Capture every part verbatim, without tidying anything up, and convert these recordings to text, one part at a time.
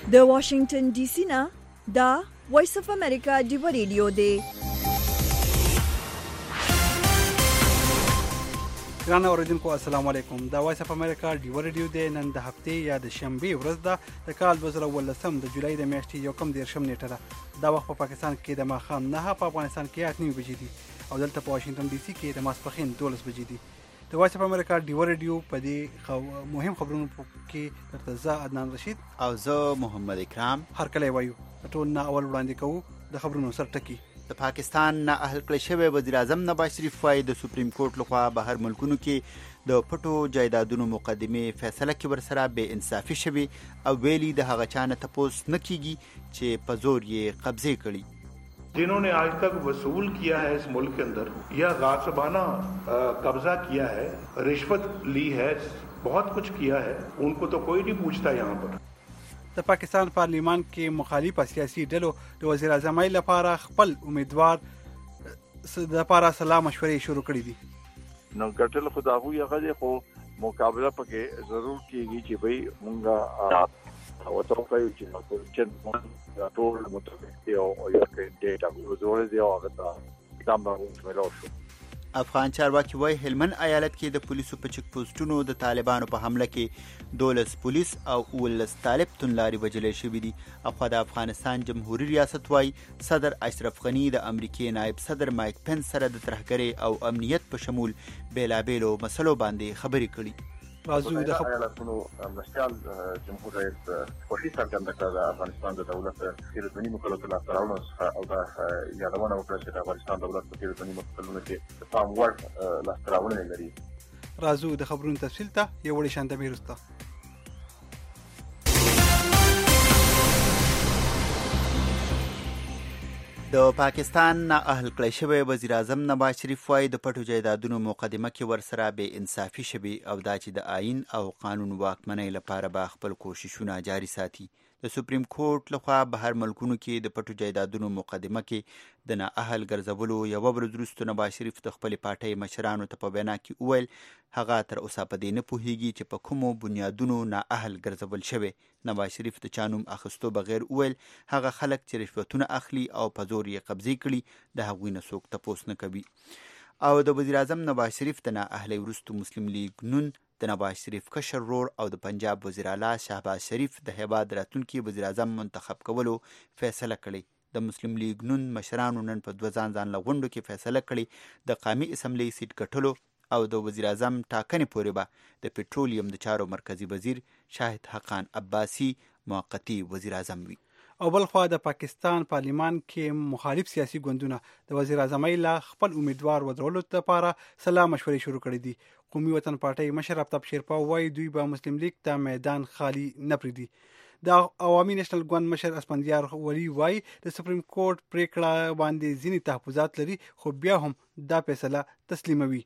د واشنگټن ډي سي نه دا وایس اف امریکا ډیو ریډیو دی. ګران اوریدونکو السلام علیکم. دا وایس اف امریکا ډیو ریډیو دی. نن د هفتې یا د شنبه ورځ ده د کال دوه زره ولسم د جولای د میاشتې یو کم دیرشم نیټه ده. دا وخت په پاکستان کې د ماښام نه په افغانستان کې اته نیمې بجې دي او دلته په واشنگټن ډي سي کې د ماسپښین دولس بجې دي. د وایس اف امریکا ډیو ریډیو په دې خو مهم خبرونو کې درته زه عدنان رشید او زه محمد اکرام هر کله وایو ټول نه اول وړاندې کوو د خبرونو سر ټکی. د پاکستان نه اهل کړی شوی وزیر اعظم نواز شریف وایي د سپریم کورټ لخوا بهر ملکونو کې د پټو جایدادونو مقدمې فیصله کې ورسره بې انصافي شوي او ویلي د هغه چا نه تپوس نه کیږي چې په زور یې قبضې کړي. जिन्होंने आज तक वसूल किया है इस मुल्क के अंदर या गासिबाना कब्जा किया है, रिश्वत ली है, बहुत कुछ किया है, उनको तो कोई नहीं पूछता यहाँ पर. د پاکستان پارلیمان کې مخالفه سیاسي ډلو د وزیر اعظم لپاره خپل امیدوار د لپاره سلا مشورې شروع کړې دي. نو ګټل خو دا هو یغه خو مقابله پکې ضرور کیږي چې بھئی مونږه او ته کوي چې نو چې ټول متفق دی او یو کې ډیټا وزور دی او هغه دا موږ ملو شو. افغان چارواکي وایي هلمند ایالت کې د پولیسو په چک پوسټونو د طالبانو په حمله کې دولس پولیس او ولس طالب تنلاري وجلې شوي دي. اخوا د افغانستان جمهوریت ریاست وایي صدر اشرف غني د امریکای نائب صدر مایک پنس سره د ترهګرۍ او امنیت په شمول بیلابیلو مسلو باندې خبرې کړي. راځو د ایالتونو مرستیال جمهور رئیس خوشي څرګنده کړه د افغانستان د دولت تیر دوه نیمه کلونو څخه راوړل او د یادونه وکړه چې د افغانستان دولت په تیر دوه نیمه کلونو کې د پام وړ لاسته راوړنې لري. راځو د خبرونو تفصیل ته یو وړي شانته بیرسته. د پاکستان نه اهل کړی شوی وزیر اعظم نواز شریف وایي د پټو جایدادونو مقدمه کې ورسره بې انصافي شوي او دا چې د آئین او قانون واکمنۍ لپاره به خپل کوششونه جاري ساتي. د سپریم کورټ لخوا بهر ملکونو کې د پټو جایدادونو مقدمه کې د نا اهل ګرځولو یوه ورځ وروسته نواز شریف د خپلې پارټۍ مشرانو ته په وینا کې وویل هغه تر اوسه په دې نه پوهیږي چې په کومو بنیادونو نا اهل ګرځول شوی. نواز شریف د چا نوم اخیستو بغیر وویل هغه خلک چې رشوتونه اخلي او په زور یې قبضې کړي د هغوی نه څوک تپوس نه کوي. او د وزیر اعظم نواز شریف د نا اهلۍ وروستو مسلم لیگ نون د نواز شریف کشر ورور او د پنجاب وزیر اعلی شهباز شریف د هیواد راتلونکي وزیر اعظم منتخب کولو فیصله کړې. د مسلم لیگ نون مشرانو نن په دوه ځان ځان غونډو کې فیصله کړې د قومي اسمبلی سیټ ګټلو او د وزیر اعظم ټاکنې پورې به د پټرولیم د چارو مرکزی وزیر شاهد حقان عباسی موقتی وزیر اعظم وي. او بل خوا د پاکستان پارلیمان کې مخالف سیاسي ګوندونه د وزیر اعظم لا خپل امیدوار ودرولو لپاره سلا مشورې شروع کړې دي. قومي وطن پارټۍ مشر آفتاب شیرپا وایي دوی به مسلم لیگ ته میدان خالی نه پرېږدي. د عوامي نېشنل ګوند مشر اسفندیار ولی وایي د سپریم کورټ پریکړه باندې ځینې تحفظات لري خو بیا هم دا فیصله تسلیموي.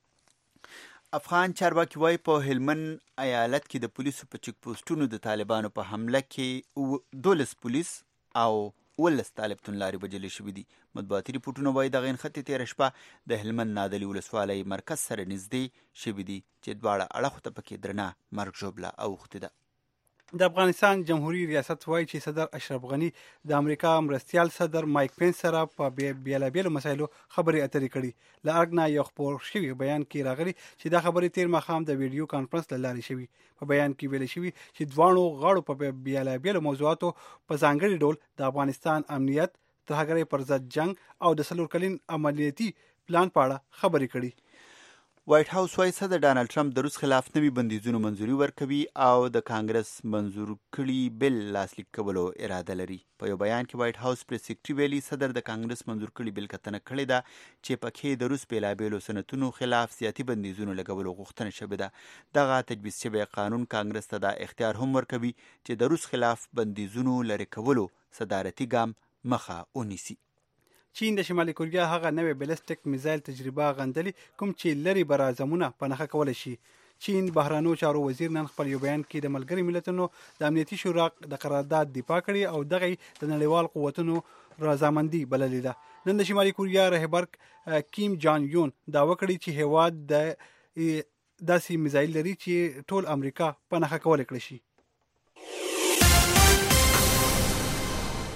افغان چارواکي وایي په هلمند ایالت کې د پولیسو په چک پوسټونو د طالبانو په حمله کې دولس پولیس او ولس طالب تنلاري وجلې شوي دي. مطبوعاتي ریپورټونه وایي دغه نښتې تېره شپه د هلمند نادلي ولسوالۍ مرکز سره نږدې شوي دي چې دواړه اړخو ته پکې درنه مرګ ژوبله اوښتې ده. د افغانستان جمهوریت ریاست وایي چې صدر اشرف غني د امریکا مرستیال صدر مایک پنس سره په بیلابیلو مسایلو خبرې اترې کړي. له ارګ نه یو خپور شوي بیان کې راغلي چې دا خبرې تیر ماښام د ویډیو کانفرنس له لارې شوي. په بیان کې ویل شوي چې دواړو غاړو په بیلابیلو موضوعاتو په ځانګړي ډول د افغانستان امنیت، ترهګرۍ پر ضد جنگ او د څلور کلین عملیاتي پلان په اړه خبرې کړي. وایټ هاوس وایي صدر ډانلډ ټرمپ د روس خلاف نوي بندیزونو منظوري ورکوي او د کانګرس منظور کړي بل لاسلیک کولو اراده لري. په یو بیان کې وایټ هاوس پریس سیکرټري ویلي صدر د کانګرس منظور کړي بل کتنه کړې ده چې پکې د روس بیلابیلو صنعتونو خلاف زیاتي بندیزونو لګولو غوښتنه شوې ده. دغه تجویز شوی قانون کانګرس ته دا اختیار هم ورکوي چې د روس خلاف بندیزونو لرې کولو صدارتي ګام مخه ونیسي. چین د شمالي کوریا هغه نوې بیلسټیک میزایل تجربه غندلي کوم چې لري برازمونه په نښه کولی شي. چین بهرانو چارو وزیر نن خپل یو بیان کې د ملګري ملتونو د امنیتي شورا د قرارداد دفاع کړې او دغه د نړیوال قوتونو رضامندي بللې ده. نن د شمالي کوریا رهبر کیم جان یون دا وکړي چې هیواد د داسې میزایل لري چې ټول امریکا په نښه کولی کړی شي.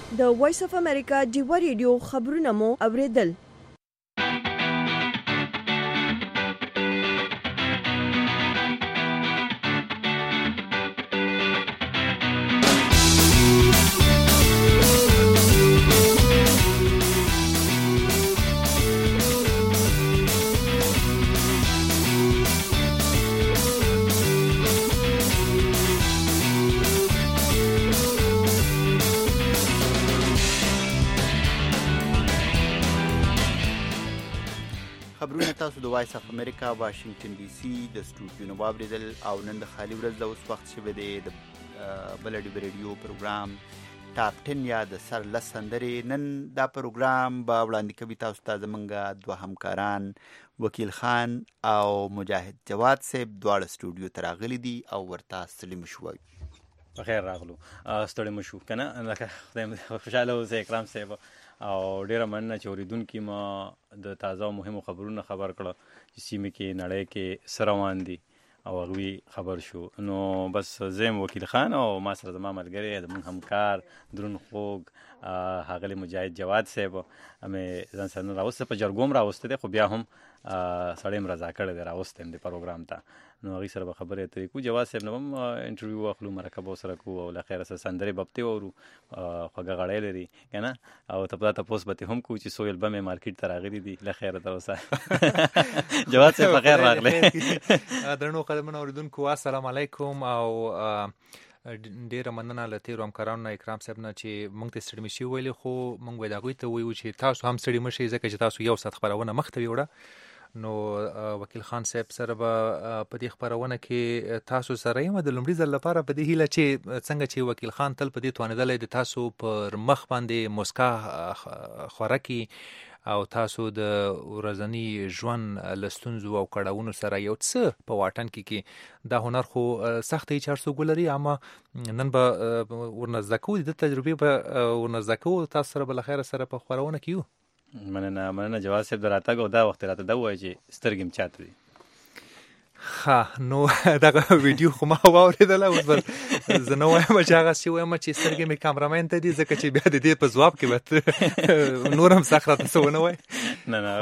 د وایس اف امریکا ډیوا ریډیو خبرونه مو اوریدل. خبرونه تاسو د وایس اف امریکا واشنگټن ډي سي د سټوډیو نه واوریدل او نن د خالي ورځ د اوس وخت شوی دی د بل ډیو ریډیو پروګرام ټاپ ټن یا د سر لس سندرې. نن دا پروګرام به وړاندې کوي تاسو ته زمونږ دوه همکاران وکیل خان او مجاهد جواد صاحب دواړه سټوډیو ته راغلي دي او ورته ستړي مو شوي. بخیر راغلو. ستړي مو شو که نه؟ لکه خدای خوشحاله اوسئ اکرام صاحب، او ډیره مننه چې اوریدونکي ما د تازه او مهمو خبرونه خبر کړه چې سیمې کې نړۍ کې څه روان دي او هغوی خبر شو. نو بس زه یم وکیل خان او ما سره زما ملګری زموږ همکار درون خوږ ښاغلی مجاهد جواد صاحب مې ځان سره نن راوسته، په جرګو هم راوسته دی خو بیا هم سړی م رضا کړی دی راوستی یم د پروګرام ته. نو هغوی سره به خبرې اترې کوو. جواد صاحب نه هم انټرویو واخلو، مرکه به ورسره کوو او له خیره سره سندرې به پتې واورو، خوږه غړی لري که نه، او ته په دا تپوس به ترې هم کوو چې څو البم یې مارکیټ ته راغلي دي. له خیره تر اوسه جواد صاحب په خیر راغلی. درنو قدرمنو اورېدونکو السلام علیکم، او ډیره مننه له تیرو همکارانو نه اکرام صاحب نه چې موږ ته ستړي مشي ویلي، خو موږ باید هغوی ته ووایو چې تاسو هم ستړي مشئ ځکه چې تاسو یو ساعت خپرونه مخ ته یوړه. نو وکیل خان صاحب سره به په دې خبرونه کې تاسو سره یم د لومړي ځل لپاره په دې هیله چې څنګه چې وکیل خان تل په دې توانېدلی د تاسو پر مخ باندې مسکا خوره کړي او تاسو د ورځني ژوند له ستونزو او کړاوونو سره یو څه په واټن کې کې دا هنر خو سخت دی چې هر څوک ولري، اما نن به ورنه زده کوو، د تجربې به ورنه زده کوو، تاسو سره به له خیره سره په خپرونه کې یو. مننه مننه جواد صاحب د راتګ او دا وخت راته دا ووایه چې سترګې م چاته دي. ښه، نو دغه ویډیو خو ما واورېدله، اوس به زه نه وایم چې هغسې وایم چې سترګې مې کامرامین ته دي، ځکه چې بیا د دې په ځواب کې به نور هم سخت راته څه ونه وایي. نه نه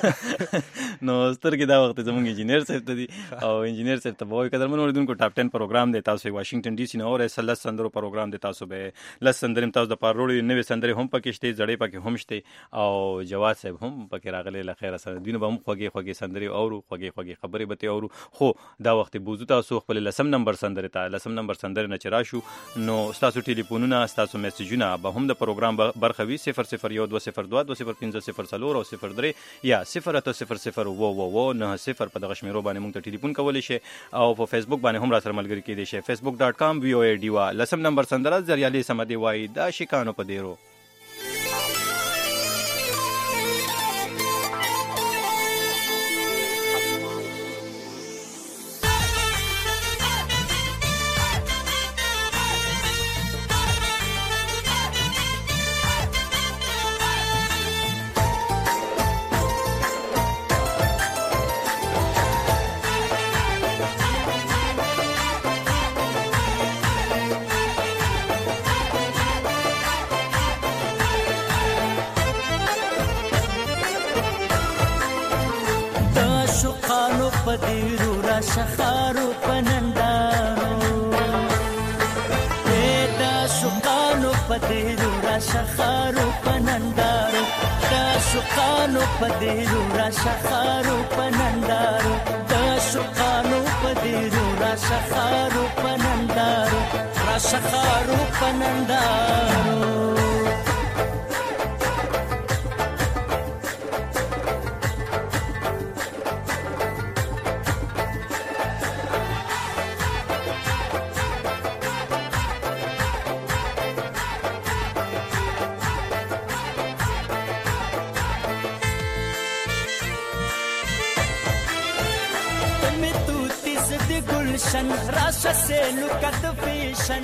نو سترګې دا وخت زموږ انجینیر صاحب ته دي او انجینیر صاحب ته به وایي قدرمنو اورېدونکو ټاپ ټن پروګرام دی، تاسو یې واشنګټن ډي سي نه اورئ. لس سندرو پروګرام دی، تاسو به لس سندرې هم تاسو دپاره وروړي، نوې سندرې هم پکې شته، زړې پکې هم شته، او جواد صاحب هم پکې راغلی له خیره سره. دوی نه به هم خوږې خوږې سندرې اورو، خوږې خوږې خبرې به ترې اورو. خو دا وخت بوزو تاسو خپل لسم نمبر سندرې ته، لسم نمبر سندرې نه چې راشو نو ستاسو ټلیفونونه ستاسو میسیجونه به هم د پروګرام برخه وي. صفر صفر یو دوه صفر دوه دوه صفر پنځه صفر څلور او صفر درې یا صفر اته صفر صفر اوه اوه اوه نهه صفر په دغه شمېرو باندې موږ ته ټلیفون کولی شئ، او په فیسبوک باندې هم را سره ملګري کیدی شئ. فیسبوک ډاټ کام وی او ای ډیوا لسم نمبر سندره زریالې سمدې وایي دا شکانو په دیرو. پدیرو را شخارو پنندارو دا شقانو پدیرو را شخارو پنندارو دا شقانو پدیرو را شخارو پنندارو دا شقانو پدیرو را شخارو پنندارو را شخارو پنندارو. Rasha se look at the vision.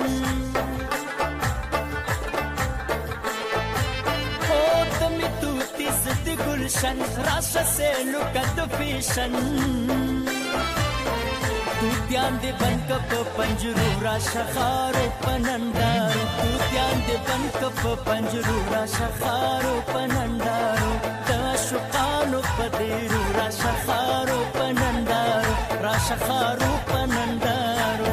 Oh, the mitut is the gulshan. Rasha se look at the vision. توتیان دې بند کپ پنجرو را شخارو پنندارو توتیان دې بند کپ پنجرو را شخارو پنندارو د شقانو پدیرو را شخارو پنندارو را شخارو پنندارو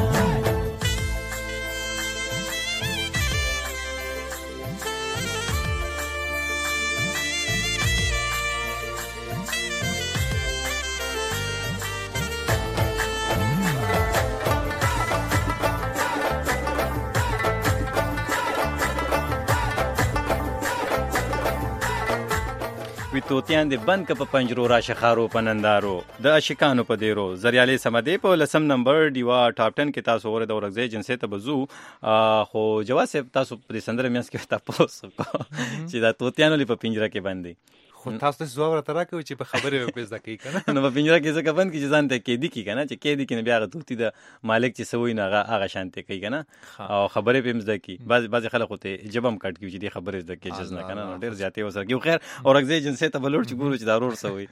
وی توتیان دې بند که په پنجرو را شخارو پنندارو د اشکانو په دیرو زریالې سمدې په لسم نمبر دیوا ټاپ ټن کې تاسو وره د ورغځي جنسي ته بزو خو جواز صاحب تاسو په سندره میاس کې تاسو چې دا توتیانو لې په پنجره کې باندې خو تاسو ته زوړ تر راکوي چې په خبره په پېژ دکې کنه نو په پنجره کې څه کبند کې ځان ته کې دي کې کنه چې کې دي کې بیا غو توتی د مالک چې سوي نه هغه شانته کوي کنه او خبره په مزده کې بعض بعض خلک ته جبم کټ کې چې دي خبره زده کې جز نه کنه ډیر زیاتې وسره کې خیر اورګزي جنسي ته بلور چې ګورو چې ضرور سوي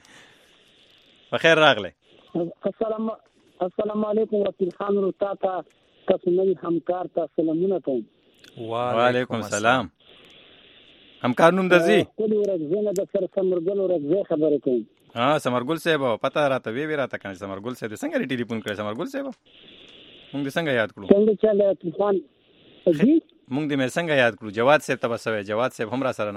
په خیر راغله السلام السلام علیکم وکیل خان رتا تاسو نه همکار تاسو سلامونه کوم وعلیکم السلام همکار نوم درځي کلی ورځ نه د سر سمرګل ورځ خبره کوم ها سمرګل صاحب پتا راته وی وی راته کنه سمرګل صاحب څنګه ټلیفون کړی سمرګل صاحب موږ څنګه یاد کړو څنګه چاله طوفان جی موږ دې څنګه یاد کړو جواد صاحب ته بسوي جواد صاحب هم را سره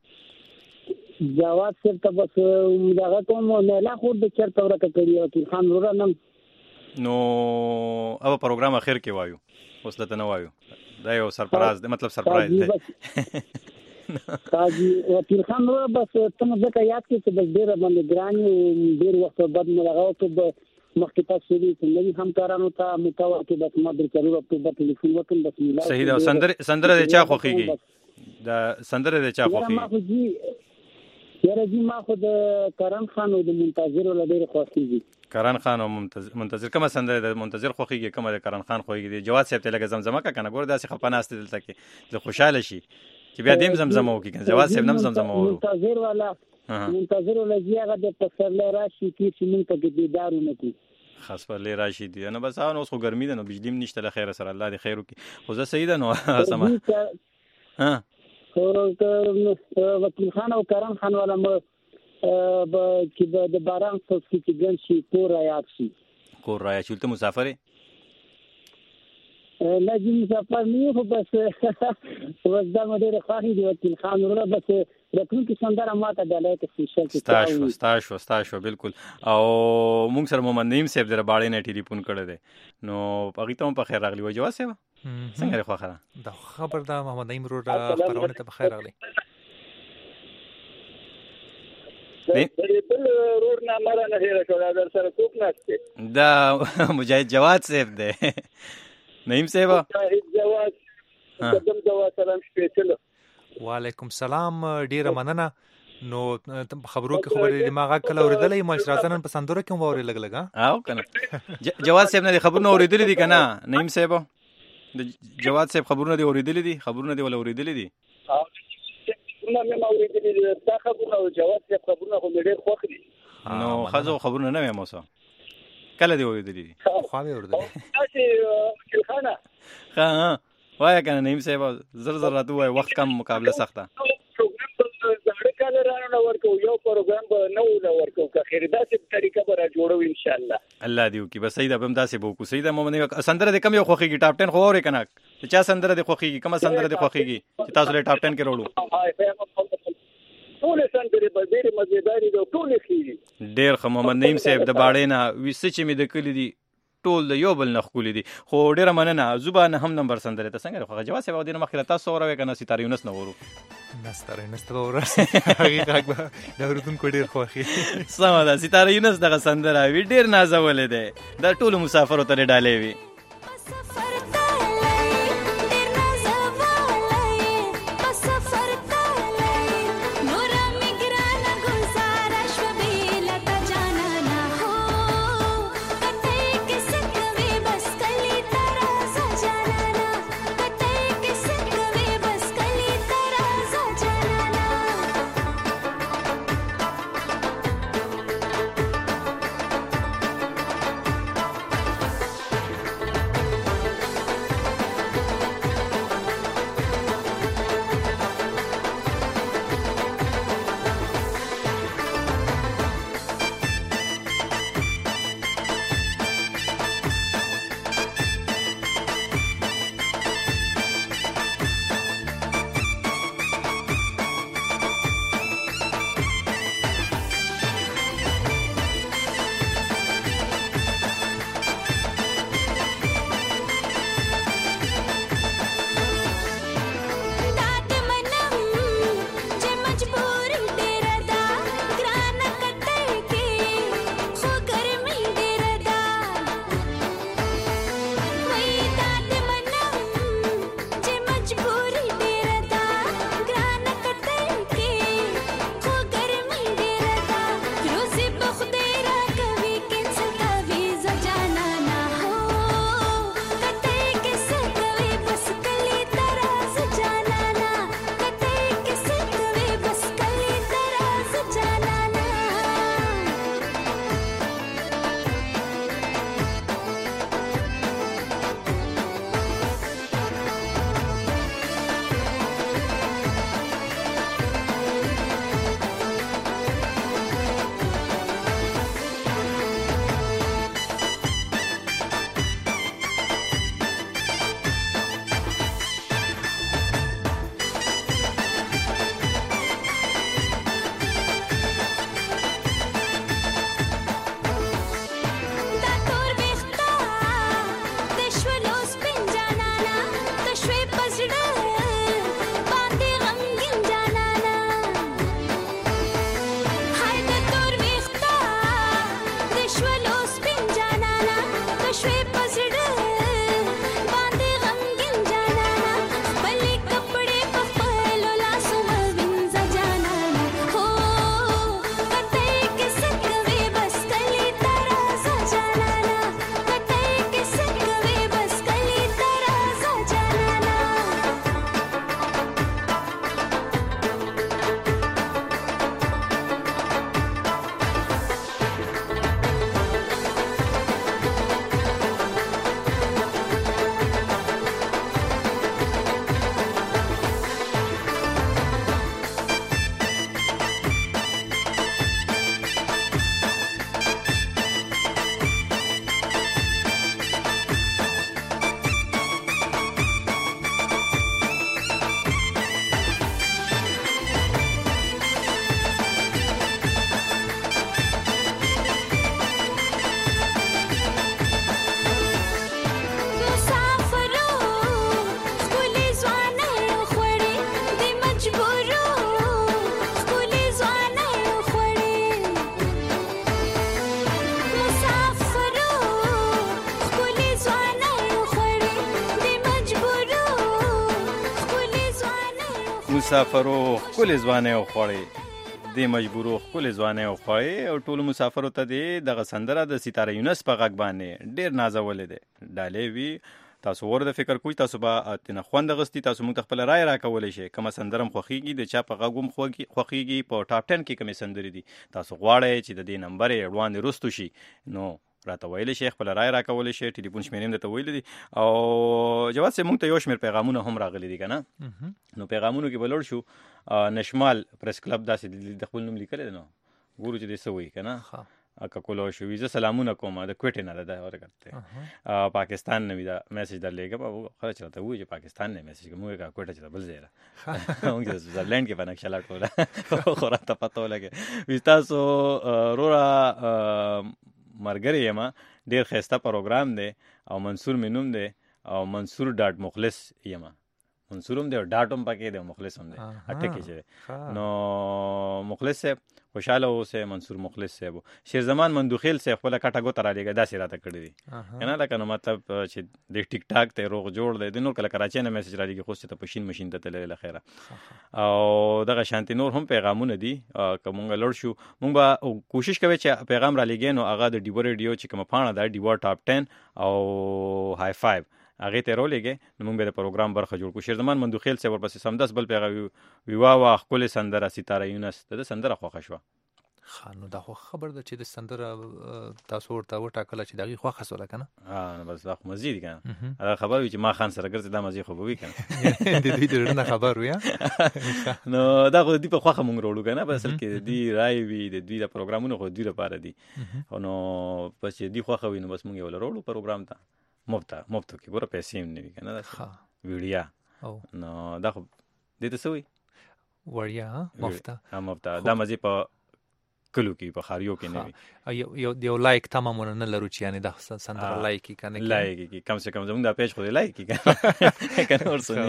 ناشته جواد صاحب ته بس دغه کوم نه لا خو د چرته ورته کړی او خان ورا نم نو او پروګرام اخر کې وایو اوس دته نه وایو دا یو سرپرایز دی مطلب سرپرایز دی کاجی وکیل خان نو بس تم ځکه یاد کې چې بس ډیر باندې ګرانی ډیر وخت بعد نه راغو ته مخکې تاسو دې څنګه همکارانو ته متوا کې بس ما در کړو په په ټلیفون وکم بس میلا صحیح دا سندر سندره د چا خوخيږي دا سندره د چا خوخيږي ما خو جی یاره جی ما خو د کرن خان او د منتظر ول ډیر خوښیږي کرن خان او منتظر کومه سندره د منتظر خوخيږي کومه د کرن خان خوخيږي جواد صاحب ته لګ زمزمه کا کنه ګور داسې خپناست دلته کې د خوشاله شي چې بیا دیم زمزمه وکي کنه جواز صاحب نم زمزمه ورو منتظر والا منتظر ولا زیاغه د پسرله راشي کې چې مونږ ته کې دیدارونه کوي خاص پر لې راشي دی نو بس اوس خو ګرمي ده نو بجلی نشته له خیر سره الله دې خیر وکي خو زه سیده نو سما ها خو وکیل خان او کرم خان والا مو چې د باران څخه چې ګن شي کور یاد شي کور را یاد ته مسافر لازم مسافر نه خو بس وځه مو ډېر خاطی دی وکیل خان ورته بس رکن کې سندره ماته دلای ته سپیشل کې ستاسو ستاسو ستاسو بالکل او مونږ سره محمد نعیم صاحب در باړې نه ټلیفون کړی دی نو هغه ته په خیر راغلی و جواز صاحب څنګه خو خره دا خبر دا محمد نعیم رو خبرونه ته په خیر راغلی دې بل روډ نه مره نه هیر کړه در سره کوک نشته دا مجاهد جواد صاحب دی نعیم صاحب مجاهد جواد قدم جواد سلام سپیشل وعلیکم السلام ډیره مننه نو خبرو کې خبرې دماغه کله اوریدلې ما شراتن په سندره کې مو اورې لګ لګا او کنه جواد صاحب نه خبرونه اوریدلې دي کنه نعیم صاحب د جواد صاحب خبرونه دي اوریدلې دي خبرونه دي ولا اوریدلې دي نه مې اوریدلې دي دا خبرونه او جواد صاحب خبرونه خو ډېر خوښ دي نو خزو خبرونه نه مې موسه کله دی اوریدلې دي خو به اوریدلې تاسو وکیل خانه ها وای کنه نعیم صاحب زر زر راته وای وخت کم مقابله سخته زړه کله رانه ورکو یو پروګرام به نو نو ورکو که خیر داسې طریقه به را جوړو ان شاء الله الله دیو کی بس سیدا بم داسې بو کو سیدا مومن سندره د کم یو خوخيږي ټاپ ټن خو اورې کنه چا سندره د خوخيږي کومه سندره د خوخيږي چې تاسو له ټاپ ټن کې وروړو ټول سندره به ډېر مزیدار دي ټول خيري ډېر خو محمد نعیم صاحب د باړې نه وسه چې می د کلی دي ټول د یو بل نه خولې دي خو ډېره مننه زبانه هم نمبر سندره ته څنګه خو جواز صاحب د مخکله تاسو اوروي کنه ستاره یونس نه ورو نستاره یونس ته ورس هغه هغه دا ورتون کو ډېر خوخي سم ده ستاره یونس دغه سندره وی ډېر نازولې ده د ټول مسافرو ته ډالې وی مسافرو ښکلې ځوانۍ وخوړې دې مجبورو ښکلې ځوانۍ وخوړې او ټولو مسافرو ته دې دغه سندره د ستاره یونس په غږ باندې ډېر نازولې دی. ډالۍ وي تاسو ور د فکر کوئ، تاسو به تنه خوند غستی، تاسو موږ ته خپل رائے راکولی شئ. کومه سندره هم خوښیږي، د چا په غږ هم خوښیږي، په ټاپ ټن کې کومې سندرې دي تاسو غواړئ چې د دې نمبر یې وړاندې رستو شي، نو راته ویلی شئ، خپل رائے راکولی شئ. ټلیفون شمېرې هم درته ویلي دي. او جواد صاحب موږ ته یو شمېر پیغامونه هم راغلي دي که نه، نو پیغامونو کې به لوړ شو. نشمال پریس کلب داسې د خپل نوم لیکلی دی، نو ګورو چې دې څه وایي که نه. ککولو شوي زه سلامونه کوم د کوټې نه ده ورکړته پاکستان نه وي دا میسج در لېږم او خلک راته وایي چې پاکستان نه میسج کوم، موږ کوټه چې بل ځای ده موږ سویټزرلینډ کې په نقشه لا ټوله خو راته پته ولګي وي تاسو وروره ملګری یم، ډېر ښایسته پروګرام دی او منصور مې نوم دی او منصور ډاټ مخلص یم. منصور هم دی او ډاټ هم پکې دی او مخلص هم دی اټکې چې نو مخلص صاحب خوشحاله اوسئ. منصور مخلص صاحب شیر زمان مندوخیل صاحب خپله کټه ګوته رالیږه داسې راته کړي دي که نه، لکه نو مطلب چې د ټیک ټاک ته روغ جوړ دی د نور کله کراچۍ نه میسج رالیږي خو چې ته په شین مشین ته تللی له خیره. او دغه شانتې نور هم پیغامونه دي که مونږ لوړ شو مونږ به کوشش کوئ چې پیغام رالیږئ نو هغه د ډیوه ریډیو چې کومه پاڼه ده ډیوه ټاپ ټن او های فایو هغې ته یې راولېږئ نو مونږ به د پروګرام برخه جوړ کړو. شیرزمان مندوخیل صاحب ورپسې سمدس بل پیغام ویوا وا ښکلې سندره ستاره یونس د ده سندره خوښه شوه. ښه نو دا خو خبر ده چې د سندره تاسو ورته وټاکله چې د هغې خوښه سوله که نه. نو بس دا خو مزې دي که نه، هغه خبر وي چې ما خان سره ګرځې دا مزې خو به وي که نه د دوی د زړه نه خبر وي. نو دا خو د دوی په خوښه مونږ راوړو که نه، په اصل کې د دوی رایې وي، د دوی د پروګرامونه خو د دوی لپاره دي. نو بس چې دوی خوښه وي نو بس مونږ یې وله راوړو پروګرام ته مفته مفتو کې ګوره پیسې هم نه وي که نه ویډیا. نو دا خو دې ته څه وایي وړیا مفته مفته دا مزې په کلو کې په خاریو کې نه وي. یو یو لایک تمام نه لرو چې یعنی دا سندره لایک کې کنه لایک کې کم سے کم زموږ د پیج خو لایک کې کنه ورسونه.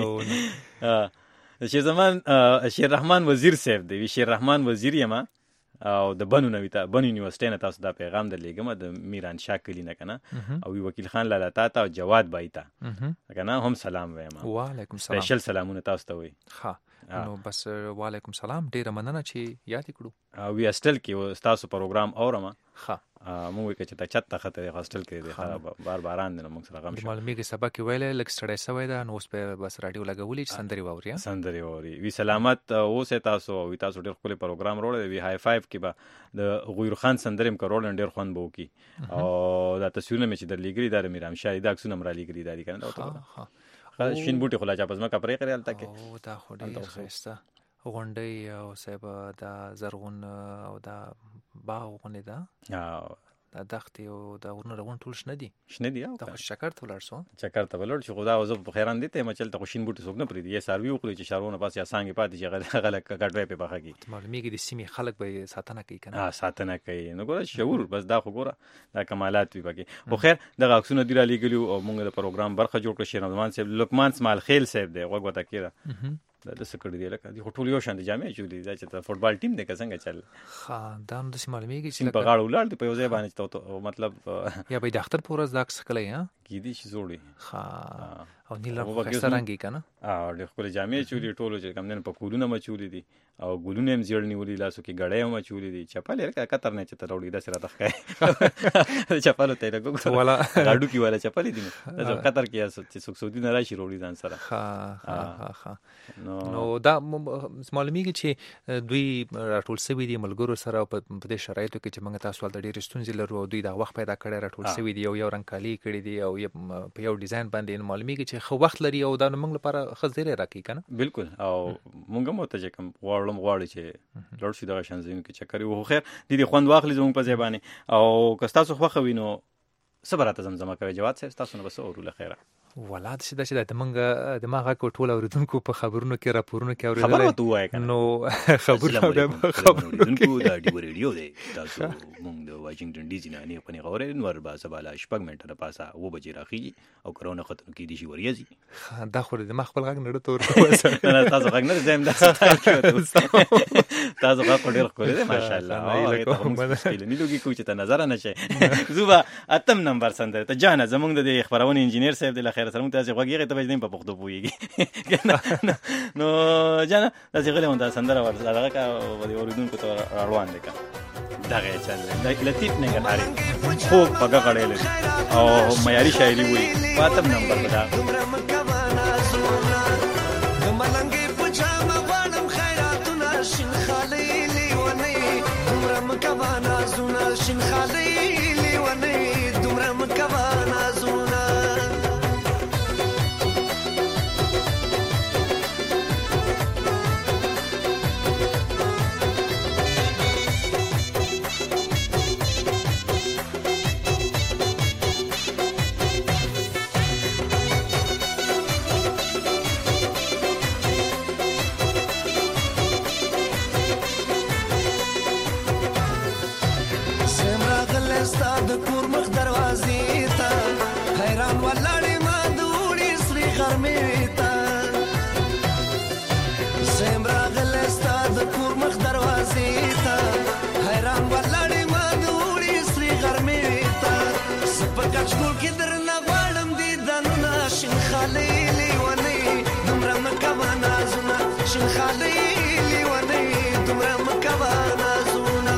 شیر زمان شیر رحمان وزیر صاحب دی، شیر رحمان وزیر یم او د بنو نوی ته بنو یونیورسټۍ نه تاسو دا پیغام در لېږم د میران شاه کلي نه که نه او وی وکیل خان لالا تا ته او جواد بای ته که نه هم سلام وایم. وعلیکم سلام، سپیشل سلامونه تاسو ته وایي. ښه نو بس وعلیکم سلام، ډېره مننه چې یاد کړو. وی هاسټل کې ستاسو پروګرام اورم. ښه مونږ وایي چې ته چت ته خطر هاسټل کې دی بار باران دی نو موږ سره غم شو. معلومیږي سبا کې ویلی لږ ستړی سوی ده نو اوس به بس راډیو لګولي چې سندرې واوري سندرې واوري. وی سلامت اوسئ تاسو، وی تاسو ډېر ښکلی پروګرام راوړی دی. وی های فایو کې به د غویر خان سندرې هم که راوړل ډېر خوند به وکړي. او دا تصویرونه مې چې در لیږلي دا د میران شاه دا عکسونه هم را لیږلي دا دي که نه شین بوټي خو لا چا په ځمکه پرې کړې هلته کې دا خو ډېر ښایسته غونډۍ او صاحب دا زرغون او دا باغ غونې ده دا دښتې او دا غرونه روان ټول شنه دي شنه دي. دا خو چکر ته ولاړ شو چکر ته ولاړ شو خو دا زه په خیران دي ته یم چې هلته خو شین بوټي څوک نه پرېږدي یا څاروي وخوري چې ښارونه پاس یا څانګې پاتې چې هغه له کډوی پې پخه کړي. معلومېږي د سیمې خلک به یې ساتنه کوي که نه. ساتنه کوي نو ګوره شعور بس دا خو ګوره دا کمالات وي پکې. خو خیر دغه عکسونه دي رالیږلي او موږ د پروګرام برخه جوړ کړه. شیرزمان صاحب لقمان اسماعیل خیل صاحب دی غوږ ورته کېږده دا د سکړی دی لکه د ټول یو شان د جامې چولې دا چې د فوټبال ټیم دی که څنګه چل ها دا هم داسې معلومیږي چې په غاړه ولاړ دی په یو ځای باندې چې مطلب یا به د اختر په ورځ دا عکس کلی ها کیدی شي زوړي ها او نیل ښایسته رنګ کنه او د خپل جامې چولې ټولو چې کم نه په کولونه مچولې دي او ګلونه هم زیړ نیولې لاسو کې غړې هم مچولې دي چپل یې کتر نه چې ته وړي دا سره تخکای چپل ته لګو والا غاډو کې والا چپل دي دا کتر کې چې څوک سعودي نه راشي وړي ځان سره ها ها ها نو دا معلومیږي چې دوی راټول سوي دي ملګرو سره په دې شرایطو کې چې موږ تاسو ولر ډېر ستونزې لرو دوی دا وخت پیدا کړی راټول سوي دي او یو رنگ کالی کړی دي او په یو ډیزاین باندې معلومیږي چې خو وخت لري او دا موږ لپاره خزيره راکې کنه بالکل او موږ مو ته چې کوم غواړم غواړي چې لړ شي دغه شان زین کې چکرې وو خیر د دې خوند واخلي زموږ په ځای باندې او که تاسو خو خوینو صبرات زمزمه کوي جواد صاحب تاسو نه بس اورو لخيره ولا د شي د شي د منګه د ماغه کو ټول اوریدونکو په خبرونو کې راپورونو کې اوریدل خبر وته وای کنه نو خبرونه خبرونو د ډیو ریډیو دی تاسو مونږ د واشنگټن ډي سي نه نه پني غوړې نور با سباله شپږ منټه نه پاسه و بجې راخیږي او کرونا ختم کې دي شي وریږي دا خو د مخ خپل غږ نه تور نه تاسو غږ نه زم دا تاسو غږ ډیر خوري دی ماشاءالله نه لګي کوم چې ته نظر نه شي زوبا اتم نمبر سندره ته جانه زمونږ د خبرونه انجینیر صاحب د سره موږ تاسو غوږی ته بجنیم په پښتو پويږي نو جانا تاسو غلې مونږ سندره ورسره کا ودی اوریدونکو ته روان دي کا دغه چل د لطیف نه غړي خو پګه غړېل او معیاري شاعري وي پاتم نمبر بدا ملنګي پچا مغانم خیراتونه شین خالي لیونی دومره مکوانا زونه شین خالي لیونی دومره مکوانا زونه استاد کور مخ دروازې ته حیران ولاړې ما دوړې سری غرمې ته زم راغل استاد کور مخ دروازې ته حیران ولاړې ما دوړې سری غرمې ته سپر کچ کول کې درنه غواړم دي دانونه شین خالي لیونی دومره مکوه نازونه شین خالي لیونی دومره مکوه نازونه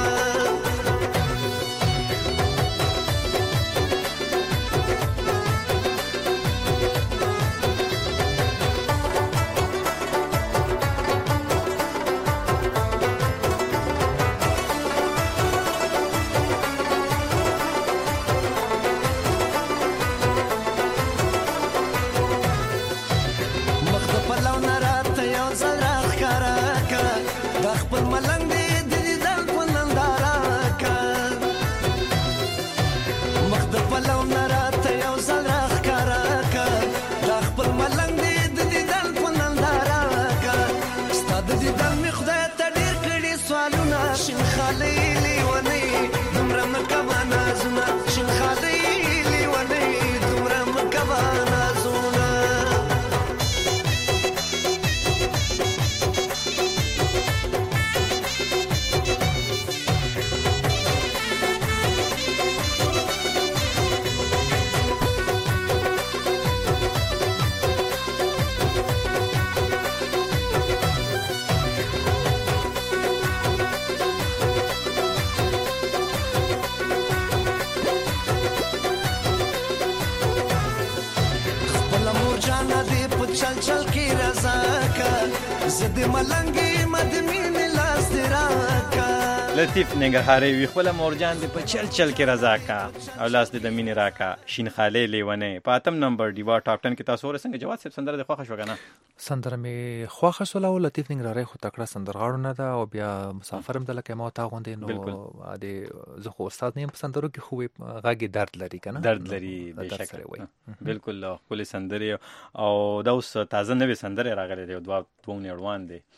چل چل کی رضا کا زد ملنګي مدمن لاس دراکا لطیف ننګرهاري وی خپل مورجان دی په چل چل کې رضا کا او لاس د مين راکا شین خاله لیونه پاتم نمبر دیوا ټاپ ټن کې تاسو ورسنګ جواد صاحب سندره د خوښ شو کنه سندره می خوښ شو له لطیف ننګرهاري خو تکړه سندرغاړو نه ده او بیا مسافرم د لکه ما تا غوندې نو د زه خو استاد نیم سندرو کې خو غاګي درد لري کنه درد لري بشک بالکل خپل سندره او دا اوس تازه نوې سندره راغلي دی دوه دوه اړوان دي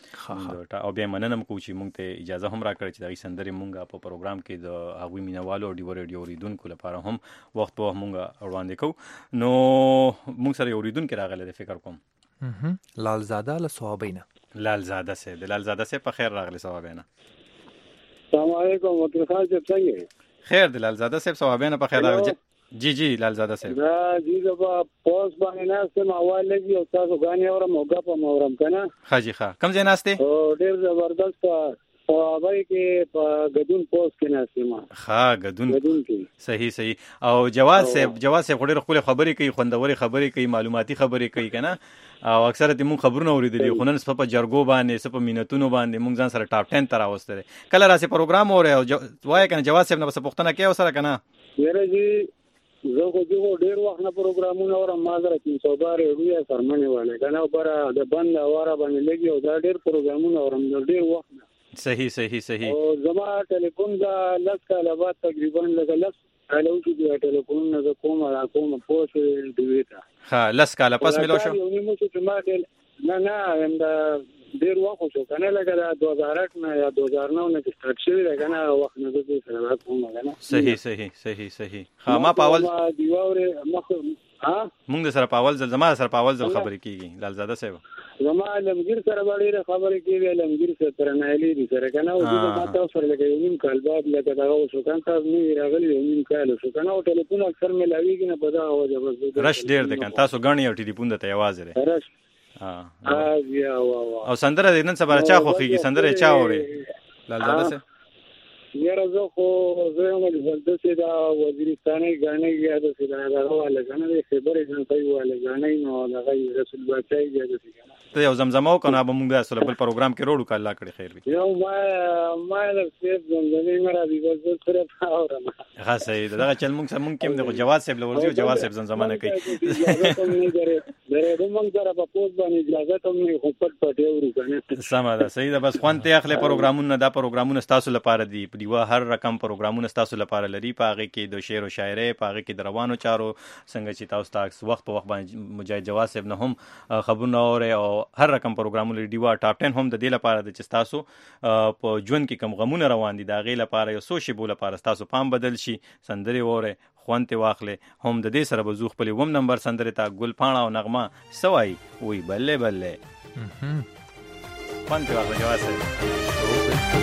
او بیا مننم کو چې مونږ ته اجازه هم راکړه چې دا سندره مونږه په پروګرام کې د هغوی مینوالو ډیو ریډیو اوریدونکو لپاره هم وخت په مونږه وړاندې کوو نو مونږ سره اوریدونکو راغلي د فکر کوم لال زاده له صوابینا لال زاده صاحب د لال زاده صاحب په خیر راغلی ثوابینا. السلام علیکم وکیل خان صاحب څنګه خیر د لال زاده صاحب ثوابینا په خیر راغلی. جی جی لال زاده صاحب دا جی زبا پوس باندې ناسته ما اول لګي او تاسو غانې اورم او غپ ما اورم کنه خاجي ښه کم ځای ناسته او ډیر زبردست صحابه کې په غدون پوس کې ناسته ما ښه غدون غدون کې صحیح صحیح او جواز صاحب جواز صاحب ډېر خپل خبرې کوي خوندوري خبرې کوي معلوماتي خبرې کوي کنه او اکثره د مون خبرونه اوریدلې خو نن سپه جرګو باندې سپه مينتونو باندې مونږ ځان سره ټاپ ټن تر اوسته کله راسي پروګرام اوره او وای کنه جواز صاحب نه بس پښتنه کې اوسره کنه یره جی زه خو جو ډیر وخت نه پروګرامونه اورم ما زره تین سو بار رویا سرمنه والے کنه پر د بند اوره باندې لګي او دا ډیر پروګرامونه اورم ډیر وخت صحیح صحیح صحیح او زما ټلیفون دا لږ کاله بعد تقریبا لږ لږ کاله وځي د ټلیفون نه کوم را کوم پوسټ دی تا ها لږ کاله پس ملو شو یو نیمه چې ما نه نه هم دا ډیر وخت شو کنه لکه دا دوه هزار اته نه یا دوه هزار نو نه سٹارټ شوی دا کنه وخت نه د سره کوم کنه صحیح صحیح صحیح صحیح ها ما پاول دیواره مخ ها مونږ سره پاول ځل زما سره پاول ځل خبرې کیږي لال زاده صاحب زما لمګیر سره باندې خبرې کیږي لمګیر سره تر نه لې دي سره کنه او دا ما تاسو سره لګي نیم کال بعد لکه دا شو کنه تاسو نه راغلی نیم کال شو کنه او ټلیفون اکثر مې لاویږي نه پدا او جبردست رش ډیر د کنه تاسو غنی او ټلیفون ته आवाज لري رش ها ها وا او سندره د نن سبا چا خوخیږي سندره چا اوري لال زاده صاحب یاره زه خو زه هم د دا وزیرستاني غاڼې یاد سي دا راواله غاڼې خبرې جن کوي واله غاڼې نو هغه رسول بچای یاد سي کنه ته یو زمزمه وکنه به موږ اصل بل پروګرام کې روړو کله کړی خیر وي یو ما ما د سیف زمزمه مرا دی زه سره اورم ها صحیح دا چې موږ سم ممکن د جواز صاحب لورځي جواز صاحب زمزمه نه کوي درې موږ سره په پوز باندې اجازه ته موږ خو پټ پټ اورو کنه سم ده صحیح ده بس خوان ته اخلي پروګرامونه دا پروګرامونه تاسو لپاره دي دیوا هر رقم پروګرامونه تاسو لپاره لري پاغه کې د شعر او شاعري پاغه کې د روانو چارو څنګه چې تاسو تاسو وخت په وخت باندې مجاهد جواز صاحب نه هم خبرونه اوري او هر رقم پروګرامونه لري دیوا ټاپ ټن هم د دې لپاره د چې تاسو په ژوند کې کم غمونه روان دي دا غي لپاره یو سوشي بوله لپاره تاسو پام بدل شي سندري وره خوانته واخله هم د دې سره بزوخ په وم نمبر سندري تا ګل پاڼه او نغمه سوای وی بلله بلله خوانته واخله جواز صاحب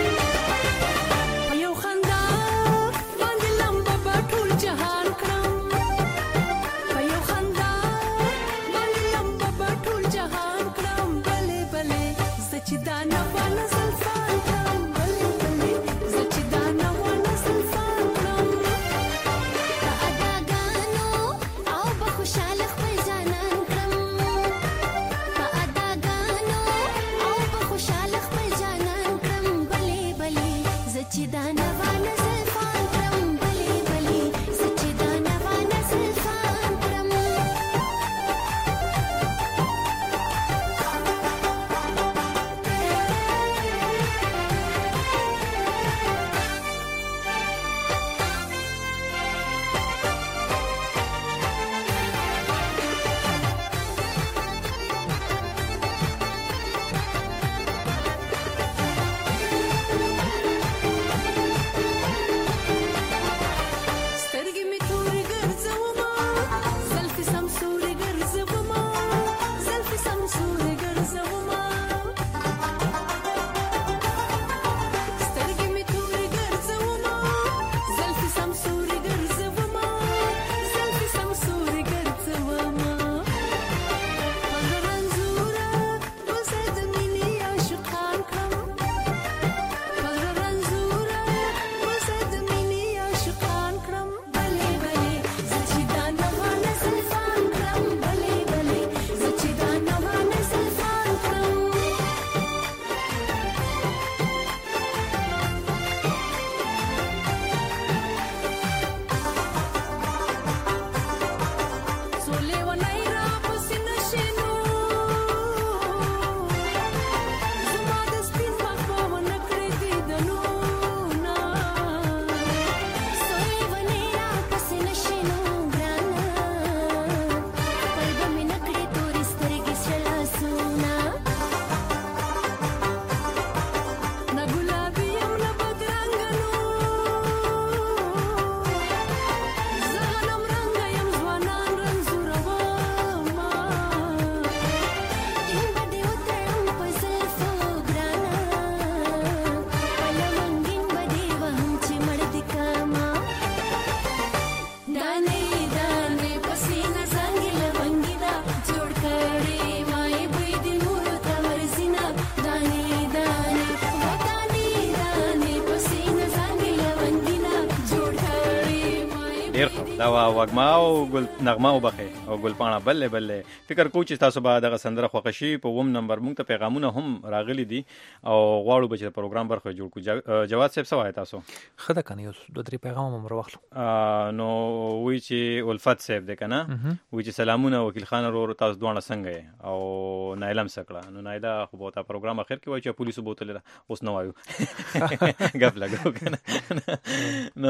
دا وګما او ګل نغمه او بخې او ګل پاڼه بل بل فکر کوم چې تاسو به دغه سندره خوښ شي. په ووم نمبر مونږ ته پیغامونه هم راغلي دي او غواړو به چې پروګرام برخه جوړ کړو. جواد صاحب سوای تاسو خدای کنه یو دوه درې پیغام هم راوخلو. نو وی چې الفت صاحب دې کنه وی چې سلامونه وکیل خان ورو تاسو دوه څنګه او نایلم سکړه. نو نایدا خو به تا پروګرام اخر کې وای چې پولیسو بوتل اوس نو وایو غف لګو کنه. نو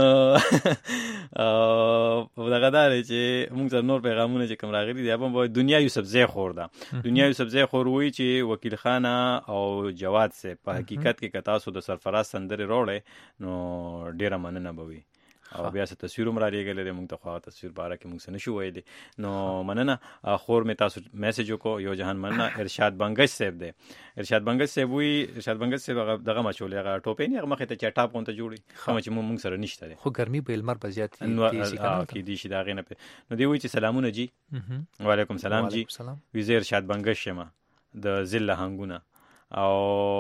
دغه دا چې موږ سره نور پیغامونه چې کوم راغلي دي په دنیا یوسف زی خور ده. دنیا یوسف زی خور وی چې وکیل خان او جواد سے په حقیقت کې کتا سو د سرفراز سندره روړې نو ډیره مننه بوي او بیا څه تصویر هم را لېږلی دی. موږ ته خو تصویر باره کې موږ څه نشو ویلی. نو مننه خور مې تاسو میسج وکړو یو جهان مننه. ارشاد بنګش صاحب دی. ارشاد بنګش صاحب وی ارشاد بنګش صاحب دغه مچولې هغه ټوپې نه هغه مخې ته چټاپ غونته جوړي خو چې موږ سره نشته دی خو ګرمي به لمر په زیات دي کې دي شي دا غینه. نو دی وی چې سلامونه جی. وعلیکم سلام جی. وی زه ارشاد بنګش یم د ضلع هنګونه او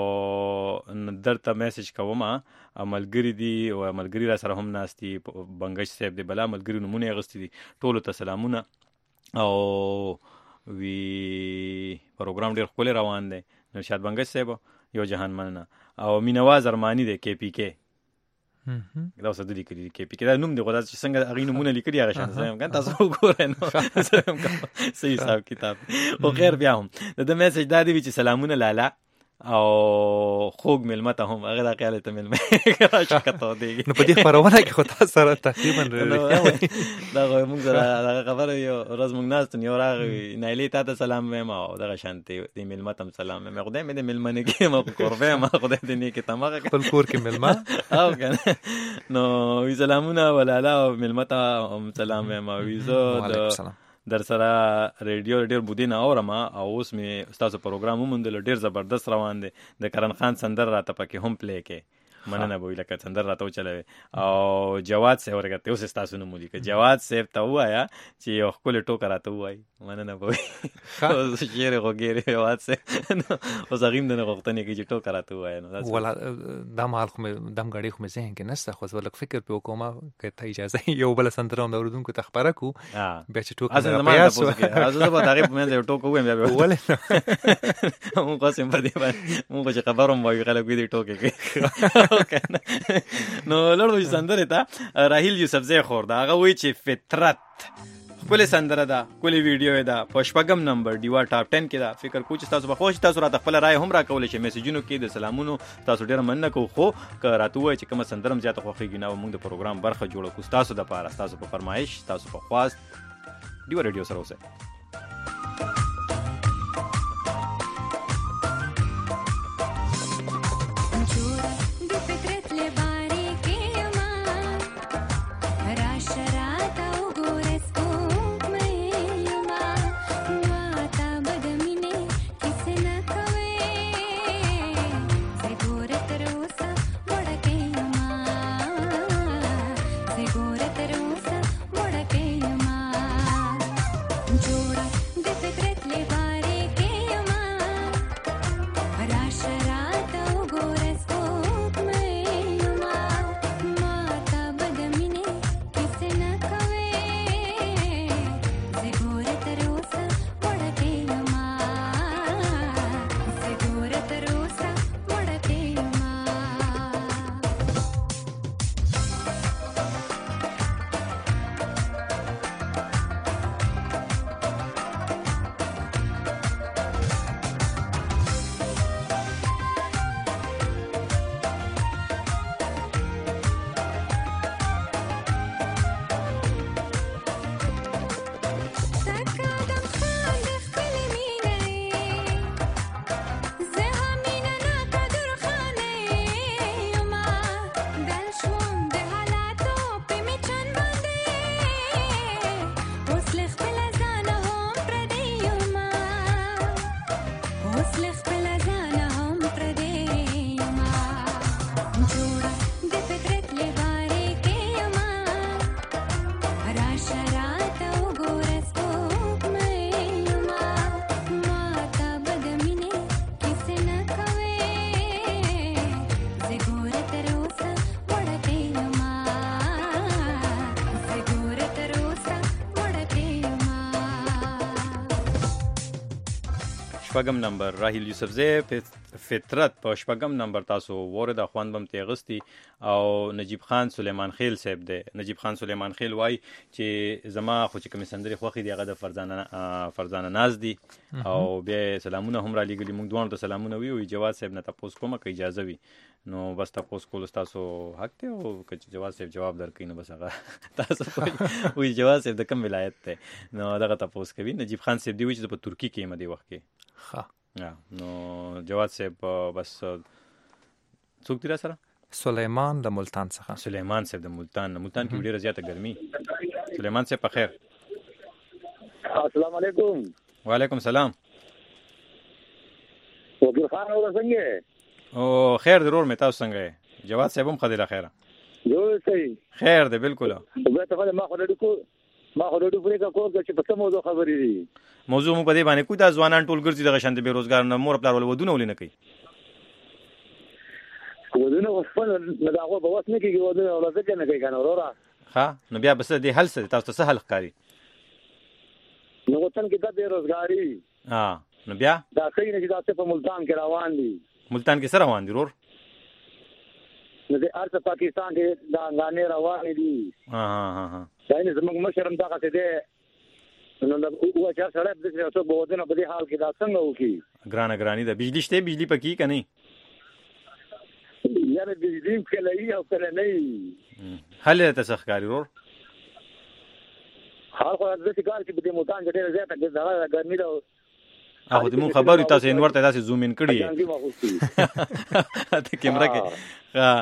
درته میسج کوم عملګری دي او عملګری را سره هم ناشتي بنګش صاحب دی بلا عملګری نمونه غستې دي ټول ته سلامونه او وی پروګرام ډیر خپل روان دی. نرشاد بنګش صاحب یو جهان مننه او مینواز ارمانی دی کې پی کې دا اوس د دې کړي کې پی کې دا نوم دی غواړم چې څنګه اغه نمونه لیکلي هغه شان زم کنه تاسو وګورئ نو صحیح حساب کتاب او خیر بیا هم د میسج دا دی چې سلامونه لالا او خوګ ملمته هم هغه د خیال ته ملمه راشه کته دی. نو په دې خبرونه کې خو تاسو سره تقریبا دا موږ سره خبره یو ورځ موږ ناست یو راغی نایلی ته سلام وایم او دغه شانتي د ملمته هم سلام وایم. خدای مې د ملمنه کې ما قربه ما خدای دې نه کې تمغه خپل کور کې ملما او کنه نو وی سلامونه ولاله او ملمته هم سلام وایم. ویزو در سره ریډیو ډیر بودینه اورم او اوس می تاسو پروګرام ومندل ډیر زبردست روان دي. د کرن خان سندر راته پکې هم پلی کې مننه بوي لکه سندر راته چلوي او جواد صاحب ورګته اوس تاسو نو مولي کې جواد صاحب ته وایا چې یو خپل ټوک راته وای مننه بوي او شعر وګيره جواد صاحب اوس غیم د غوښتنې کې چې ټوک راته وای نو ولا د مال خو دم غړي خو مې ذهن کې نسته خو ولک فکر په کومه کې ته اجازه یو بل سندر هم اوردونکو ته خبره کو بیا چې ټوک اصل ما ته پوښتنه ازه به تعریف مې یو ټوک وایم بیا ولې مو قسم په دې باندې مو چې خبروم وای خلک دې ټوکې کې نو لړو سندره ته راهیل یوسف زی خور دا هغه وی چې فطرت خپل سندره ده خپل ویډیو ده په شپږم نمبر دیوا ټاپ ټن کې ده. فکر کوم چې تاسو به خوښ تاسو راته خپل رائے هم راکول شي میسجونو کې د سلامونو تاسو ډیر مننه کو خو که راته وای چې کوم سندرم زیاته خوښیږي نو موږ د پروګرام برخه جوړو کو تاسو د پاره تاسو په فرمایش تاسو په خواست دیوا ریډیو سره اوسه. شپږم نمبر راهیل یوسفزی فطرت په شپږم نمبر تاسو ورده خوان بم تیغستی او نجیب خان سلیمان خیل صاحب دی. نجیب خان سلیمان خیل وای چې زما خو چې کوم سندري خوخي دی هغه د فرزانه فرزانه ناز دی او بیا سلامونه هم را لګلی موږ دوه ته سلامونه وی او جواد صاحب نه تاسو کومه که اجازه وي نو بس تاسو کول تاسو حق ته او که جواد صاحب جواب درکې نو بس هغه تاسو وی جواد صاحب د کوم ولایت ته نو دغه تاسو کوي. نجیب خان صاحب دی چې په ترکی کې مده وخت کې ها نو جواد صاحب بس څوک دی را سره سلیمان د ملتان څخه سلیمان صاحب د ملتان ملتان کې ډیره زیاته ګرمي. سلیمان صاحب په خیر. السلام علیکم. وعلیکم السلام. وکیل خان اور څنګه او خیر ضرور مې تاسو څنګه جواد صاحب هم خدای خیره جو صحیح خیر دی بالکل. زه ته ما خو لډو کو ما خو لډو پرې کا کو چې په څه موضوع خبرې دي موضوع مو په دې باندې کوم دا ځوانان ټول ګرځي دغه شانت بیروزګار نه مور خپل ولودونه ولینه کوي ودونه وسفل نه داغه په واسه نه کیږي ودونه ولته نه کوي کنه ورورا ها نو بیا بس دې حل څه تاسو ته حل ښکاری نو وطن کې د بیروزګاری ها نو بیا دا کوي نه چې تاسو په ملتان کې روان دي. ملتان کې سره روان دي ورور نو د ارڅ پاکستان کې دا غانې روان دي. ها ها ها دا نه زموږ مشرم دا څه دي نو دا او چې سره د څه څه بودنه په دې حال کې دا څنګه وکي ګرانه ګرانی دا بجلی شته بجلی پکې کني یاره بجلی کله یې او کله نه حل ته ښکاری ورور حال خو د څه کار چې په دې ملتان کې ډېر زیاته کې دا ګرمي دا هغه دې مون خبرو تاسو انور ته تاسو زوم ان کړی ته کیمرا کې ها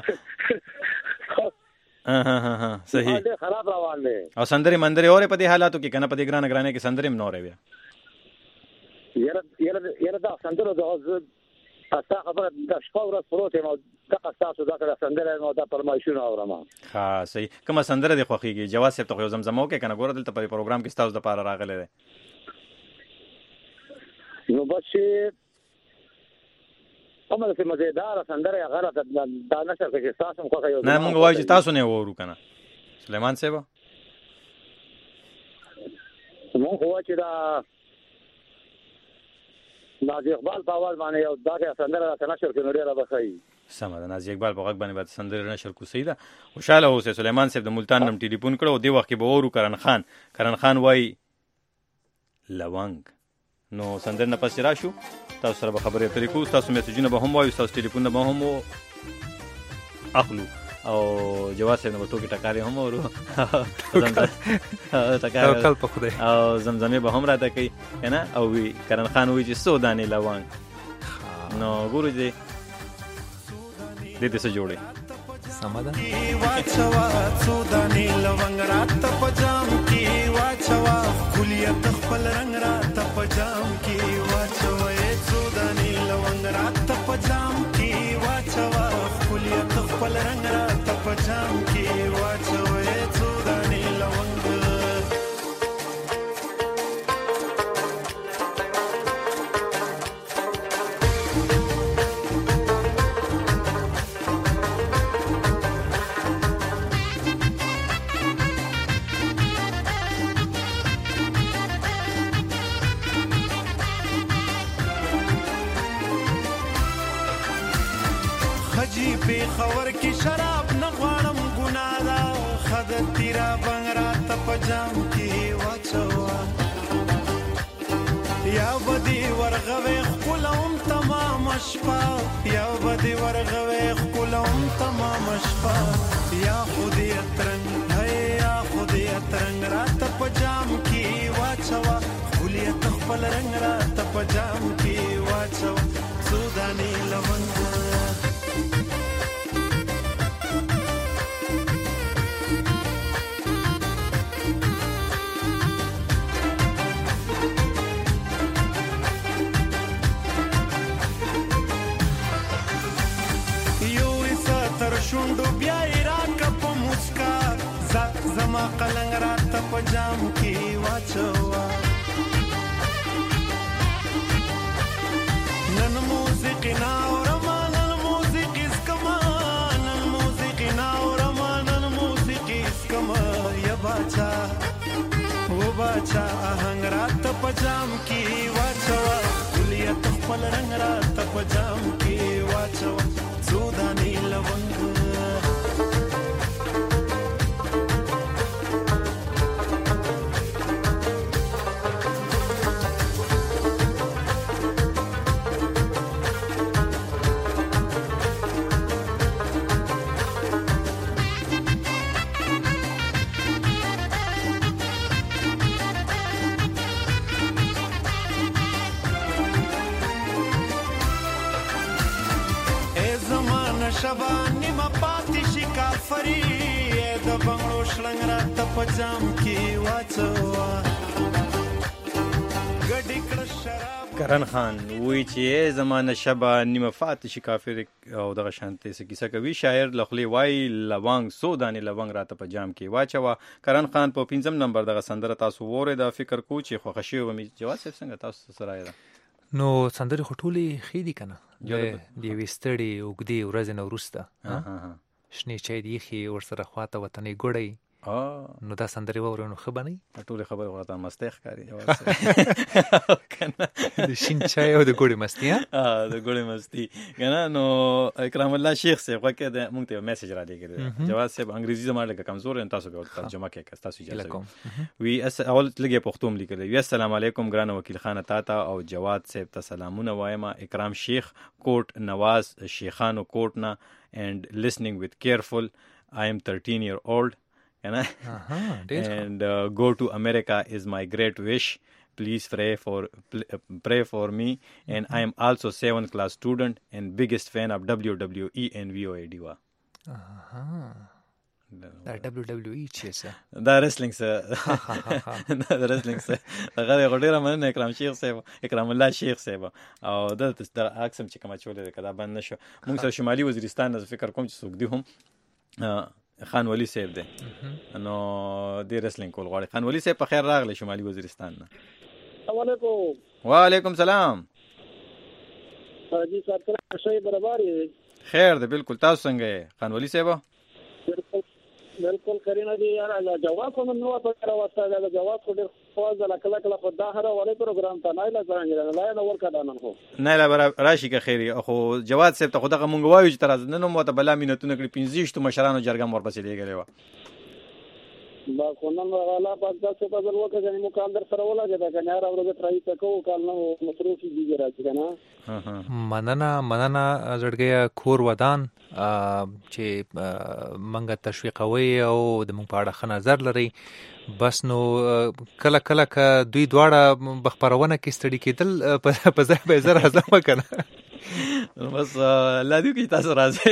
ها ها ها صحیح خراب روان دي او سندري مندري اورې په دې حالاتو کې کنه په دې ګران ګرانه کې سندري منورې بیا یره یره یره دا سندرو د استا خبره د شپه ورځ پروت ما دا تاسو دا کړه سندره نو دا پرمایشونه اورم. ها صحیح کومه سندره دی خوخيږي جواز صاحب ته زمزمو کې کنه ګوره دلته په پروګرام کې تاسو د پاره راغله ده نو بس کومه څه مزیدار سندره غلطه دا نشر کې تاسو خو یو نه مونږ وایو چې تاسو نه وورو کنه سلیمان صاحب مونږ وایو چې دا نازي اقبال په आवाज باندې یو دا سندره نشر کې نړۍ را بخای سم ده. نازي اقبال په غږ باندې بعد سندره نشر کو سیدا خوشاله اوسه. سلیمان صاحب د ملتان نم ټلیفون کړو دی وخت کې به اورو کرن خان کرن خان وای لونګ نو سندر نه پس راشو تاسو سره به خبرې اترې کوو تاسو میسجونه به هم وایو تاسو ټلیفون به هم اخلو او جواز صاحب نو ټوکی ټکارې هم ورو توکل په خدای او زمزمه به هم راته کوي کنه او وی کرن خان وی چې سودانی لونګ نو ګورو دې دې څه جوړي سمدا واچوا سودانی لونګ رات پجام کی واچوا کلیت خپل رنگ رات پجام کی واچوا سودانی لونګ رات پجام کی واچوا کلیت خپل رنگ رات پجام کی واچوا سودانی لونګ په خور کې شراب نه غواړم ګناه ده خدای تیرا بنگرا ته پجام کې واچوا یا بدی ورغوي خپلوم تمام شپه یا بدی ورغوي خپلوم تمام شپه یا خودی ترنګ هي یا خودی ترنګ را ته پجام کې واچوا خلیت خپل رنگ را ته پجام کې واچوا سودانی لونګ شوندو بیا راک په مسکا زما قلنګ رات په جام کې واچوا نن موسیقي ناورم نن موسیقي اسکما نن موسیقي ناورم نن موسیقي اسکما یا باچا و باچا آهنګ رات په جام کې واچوا کلیت خپل رنگ را ته په جام کې واچوه څو دانې لونګ شبا نیمه پاتې شي کافري د بنګړو شلنګ را ته په جام کې واچوه ګډې کړه شراب کرن خان وی چې زمانه شبا نیمه پاتې شي کافر او دغه شانتي څه کیسه کوي شاعر لخلی وای لوانګ سو دانې لوانګ را ته په جام کې واچوه کرن خان په پنځم نمبر دغه سندره تاسو وره د فکر کو چې خوښ شي و می جواز څنګه تاسو سره ده نو سندرې خو ټولې ښې دي که نه د یوې ستړې اوږدې ورځې نه وروسته شنې چای دي ایښې ورسره خواته وطنۍ ګوړی نو دا سندرې واورئ نو ښه به نه وي ټولې خبرې خو راته مستۍ ښکاري د شین چای او د ګوړې مستي د ګوړې مستي که نه نو اکرام الله شیخ صاحب غوږ کې موږ ته یو میسج را لېږلی دی جواز صاحب انګریزي زما لږه کمزور یم تاسو به ورته ترجمه کړئ که ستاسو اجازه وي وي اول لږ یې پښتو هم لیکلی وي السلام علیکم ګرانه وکیل خانه تا ته او جواد صاحب ته سلامونه وایم اکرام شیخ کوټ نواز شیخانو کوټ نه and listening with careful I am thirteen year old and, uh-huh, and uh, go to America is my great wish please pray for pray for me and I am also seventh class student and biggest fan of W W E and V O A Diva uh-huh. دا W W E چې څه دا wrestling څه دا wrestling څه هغه غوډیره مننه اکرام شیخ صاحب اکرام الله شیخ صاحب او دا د اکسم چې کوم چولې کدا بند نشو موږ سره شمالي وزیرستان نه فکر کوم چې څوک دی هم خان ولی صاحب دی نو دی wrestling کول غواړي خان ولی صاحب په خیر راغلی شمالي وزیرستان نه السلام علیکم وعلیکم سلام حاجی صاحب څنګه شي برابر خیر دی بالکل تاسو څنګه خان ولی صاحب بالکل بالکل کرینا دی یار جواب کوم نو په راوسته دا جواب کو ډیر خواز لا کله کله په داهره ولې پروګرام ته نه لا څنګه لا نه ورکا دانن خو نه لا راشي که خیری خو جواد صاحب ته خدغه مونږ وایو چې تر نن مو ته بلا مينتونه کړی پنځه شتو مشرانو جرګه مور پسې لګلې و با خونن غلا پات څه په ضرورت کې مو کال در سره ولاګه دا کنه را ورته ترای تکو کال نو مصروف دي راځي کنه مننه مننه زړګیا کور ودان چې منګه تشویقوي او د مونږ په اړه ښه نظر لري بس نو کله کله که دوی دواړه بخبرونه کې ستړي کېدل په ځای به زه راځم که نه بس الله دې وکړي تاسو راځئ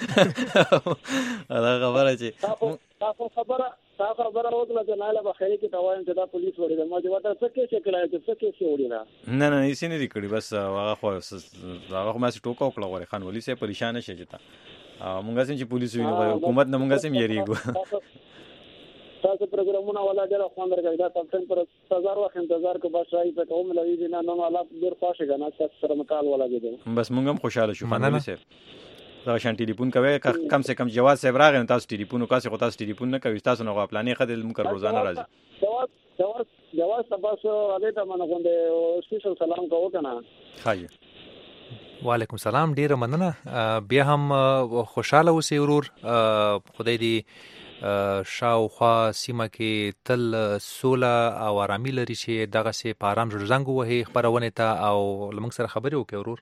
دا خبره چې تاسو خبره تاسو خبره وکړه چې نه له بخیري کې توایم چې دا پولیس وړي ما چې وته څه کې څه کړای چې څه کې څه وړي نه نه یې نه کړی بس هغه خو هغه ما څه ټوکا وکړه غوړي خان ولی سه پریشان شي جتا مونږ چې پولیس ویني حکومت نه مونږ سم یریګو تاسو پروګرامونه ولا ډېر خوان درګی دا تاسو پر هزار وخت انتظار کو بس راځي په کوم لوي نه نو الله ډېر خوشاله غنا تاسو سره مکال ولا دي بس مونږ هم خوشاله شو مننه سه دا شان ټلیفون کوي کم سے کم جواز صاحب راغی تاسو ټلیفون کاسه خو تاسو ټلیفون نه کوي تاسو نو پلانې خدل مونږ روزانه راځي جواز جواز جواز تاسو اده ته منه غونډه سپیشل سلام کوو کنه خایي وعلیکم سلام ډیره مننه بیا هم خوشاله اوسئ ورور خدای دې شاوخوا سیمه کې تل سوله او آرامي لري چې دغه سي په آرام جوړ زنګ وهي خبرونه ته او لمونږ سره خبرې وکړي ورور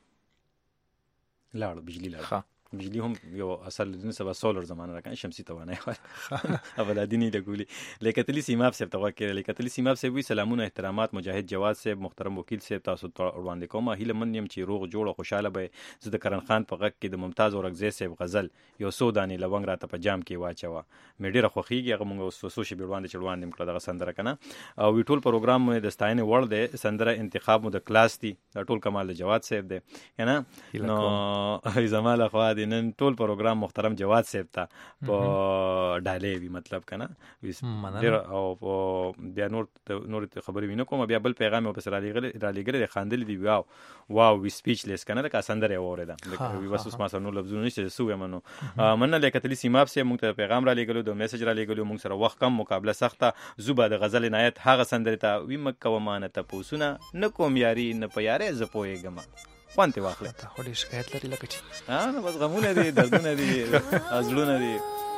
لاړو بجلی لاړو بجلی هم یو اصل دین سبا سولر زمانه راکنه شمسی توانای اولادینی لګولي لیکتلی سیماب صاحب ته وکړه لیکتلی سیماب صاحب وی سلامونه احترامات مجاهد جواد صاحب محترم وکیل صاحب تاسو ته وړاندې کوم هیله من يم چې روغ جوړ او خوشاله به زه د کرن خان په غږ کې د ممتاز اورغزی صاحب غزل یو سو دانی لونګ راته په جام کې واچوا مې ډیره خوخیږي هغه موږ وسوسو شي بیروان د چړوان دم کړه دغه سندره کنه او وی ټول پروګرام مې د ستاینه وړ دی سندره انتخاب مو د کلاس دی دا ټول کمال د جواد صاحب دی کنه نو زماله خو د نن ټول پروګرام محترم جواد صاحب ته په ډالې وی مطلب کنه ډیر او بیا نور نور خبرې وینم کوم بیا بل پیغام په سره لګل را لګل خاندل دی واو واو وی سپیچ لیس کنه کا سندره اوریدا وی بس اوس ما سره نو لفظونه نشته سو منو مننه لیکتلی سیماب سه موږ ته پیغام را لګلو د میسج را لګلو موږ سره وخت کم مقابله سخته زوبه د غزل عنایت هغه سندره ته وی مکه ومانه ته پوسونه نه کوم یاري نه پیاره ز پويګم خوانته واخله ته خو دې شکایت لري لکه چې ها نو بس غمونه دي دردونه دي ازلونه دي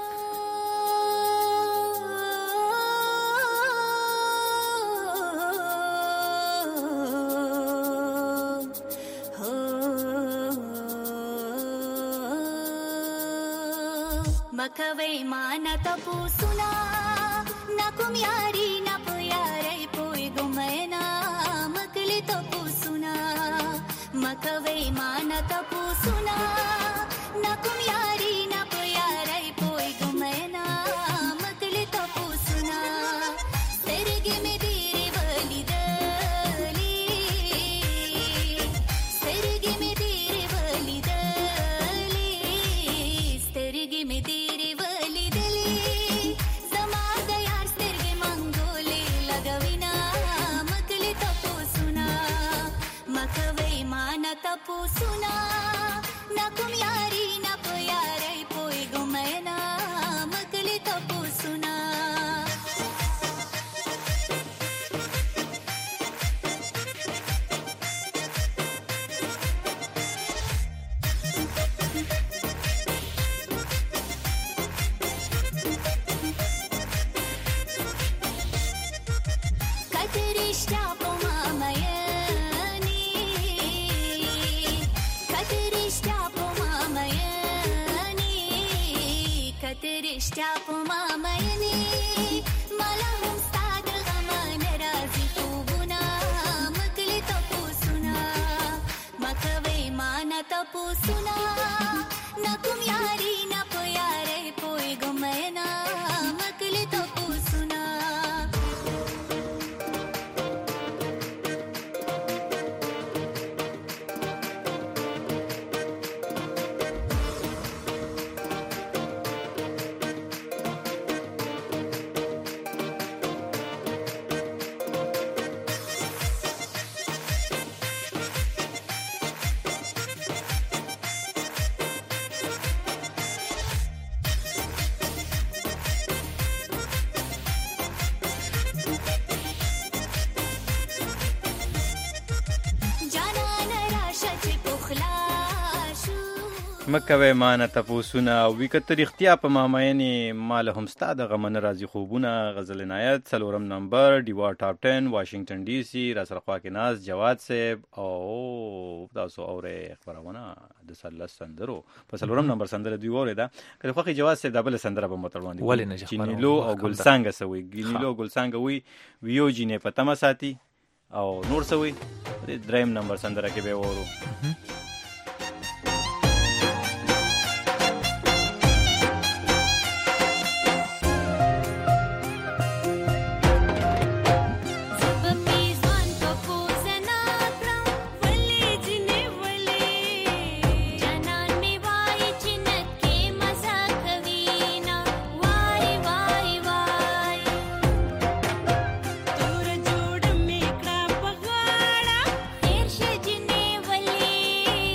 मकवे माना तपु सुना ना कुम यारी ना पुयारे पोई गुमैना मकली तपु सुना मकवे माना तपु सुना ना कुम यारी ना पुयारे पोई गुमैना मकली तपु सुना तेरे में तेरे वली दली तेरे में तेरे वली दली तेरे में तपु सुना ना कुम यारी ना पुयारे पोई गुमैना मकली तपु सुना कतरिष्टा पोमा मयनी कतरिष्टा पोमा मयनी कतरिष्टा पोमा मयनी मला हम साद गमन राजी तूबुना मकली तपु सुना मकवे माना तपु सुना ना कुम यारी ना पुयारे पोई गुमैना मकली तपु सुना مکوي مان ته پوسونه وی کتر اختیا په ماماینه مال هم ستاد غمن راضی خوبونه غزل عنایت سلورم نمبر دیوا ټاپ ټن واشنگټن ډي سي را سره خوا کې ناز جواد صاحب او تاسو اوره خبرونه د سلس سندرو په سلورم نمبر سندره دی وره دا کله خو جواد صاحب دبل سندره په متروان دي چینیلو او ګلسانګ سوي ګینیلو ګلسانګ وی ویو جینې په تما ساتي او نور سوي دریم نمبر سندره کې به ورو تور جوړ میکړه په غاړه هر شي جنې ولې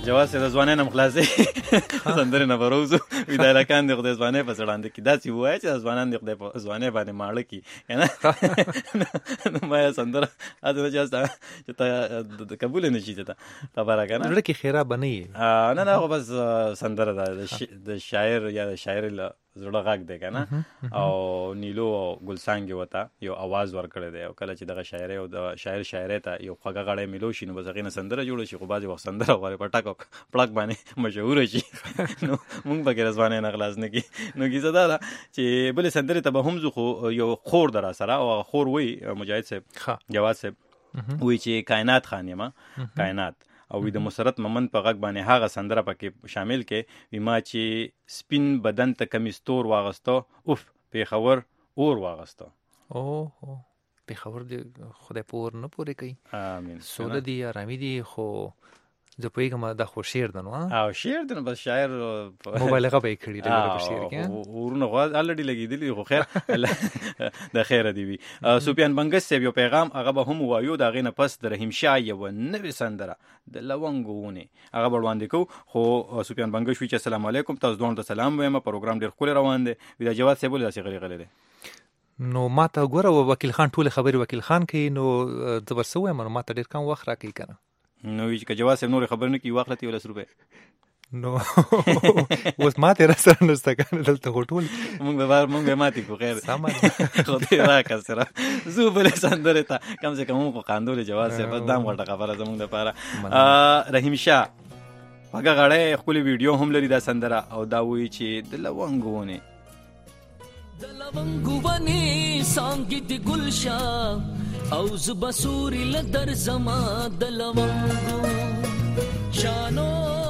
جواز د ځوانانو مخلاصې سندره نه بروزو ویدا لکان د خدای ځوانې په سړاند کې داسې وای چې ځوانان د خدای په ځوانې باندې ماړه کی کنه ما سندره اته چې ته د قبول نشي ته خبره کنه لکه خیره بنئ نه نه خو بس سندره د شاعر یا د شاعر زړه غږ دی کنه او نیلو ګلسانګ وتا یو आवाज ورکړی دی او کله چې دغه شاعر او د شاعر شاعرې ته یو خوږه غړې ملو شي نو بس هغه سندره جوړ شي خو بعضې وخت سندره غواړي په ټاکو پړک باندې مشهور شي نو مونږ به کې رضوانې نه خلاص نه کی نو کیسه دا ده چې بلې سندرې ته به هم زه خو یو خور در سره او خور وی مجاهد صاحب جواد صاحب وی چې کائنات خان یم کائنات او د مسرت ممن په غږ باندې هغه سندره پکې شامل کې وی ما چې سپین بدن ته کمیستور واغستو اوف پیښور اور واغستو او پیښور دې خدای پور نه پورې کوي امين سوده دی آرامي دی خو زه پوهېږم دا خو شعر ده نو او شعر دی نو بس شاعر مبالغه به یې کړې ده په شعر کې ورونه غواړي الریډي لګېدلي خو خیر د خیره دی وي سفیان بنګس صاحب یو پیغام هغه به هم وایو د هغې نه پس د رحیم شاه یوه نوې سندره د لونګو ونې هغه به وړاندې کوو خو سفیان بنګس وایي چې السلام علیکم تاسو دواړو ته سلام وایم پروګرام ډېر ښکلی روان دی وي دا جواد صاحب ولې داسې غلی غلی دی نو ما ته ګوره وکیل خان ټولې خبرې وکیل خان کوي نو زه به څه وایم نو ما ته ډېر کم وخت راکوي که نه نو وی چې جواز صاحب نور خبر نه کی واخلتي ولا روپے نو اوس ماته را سره نشته کنه دلته هوټل مونږ به بار مونږ به ماتي کو خیر سامان خو دې راکړه سره زو بل سندره ته کم سے کم کو قاندول جواز صاحب دام غټه خبره زمونږ لپاره رحیم شاه هغه غړې خپل ویډیو هم لري دا سندره او دا وی چې د لونګونه د لونګونه سانګي د ګلشا او زبسوري لدر زما د لونګو شانو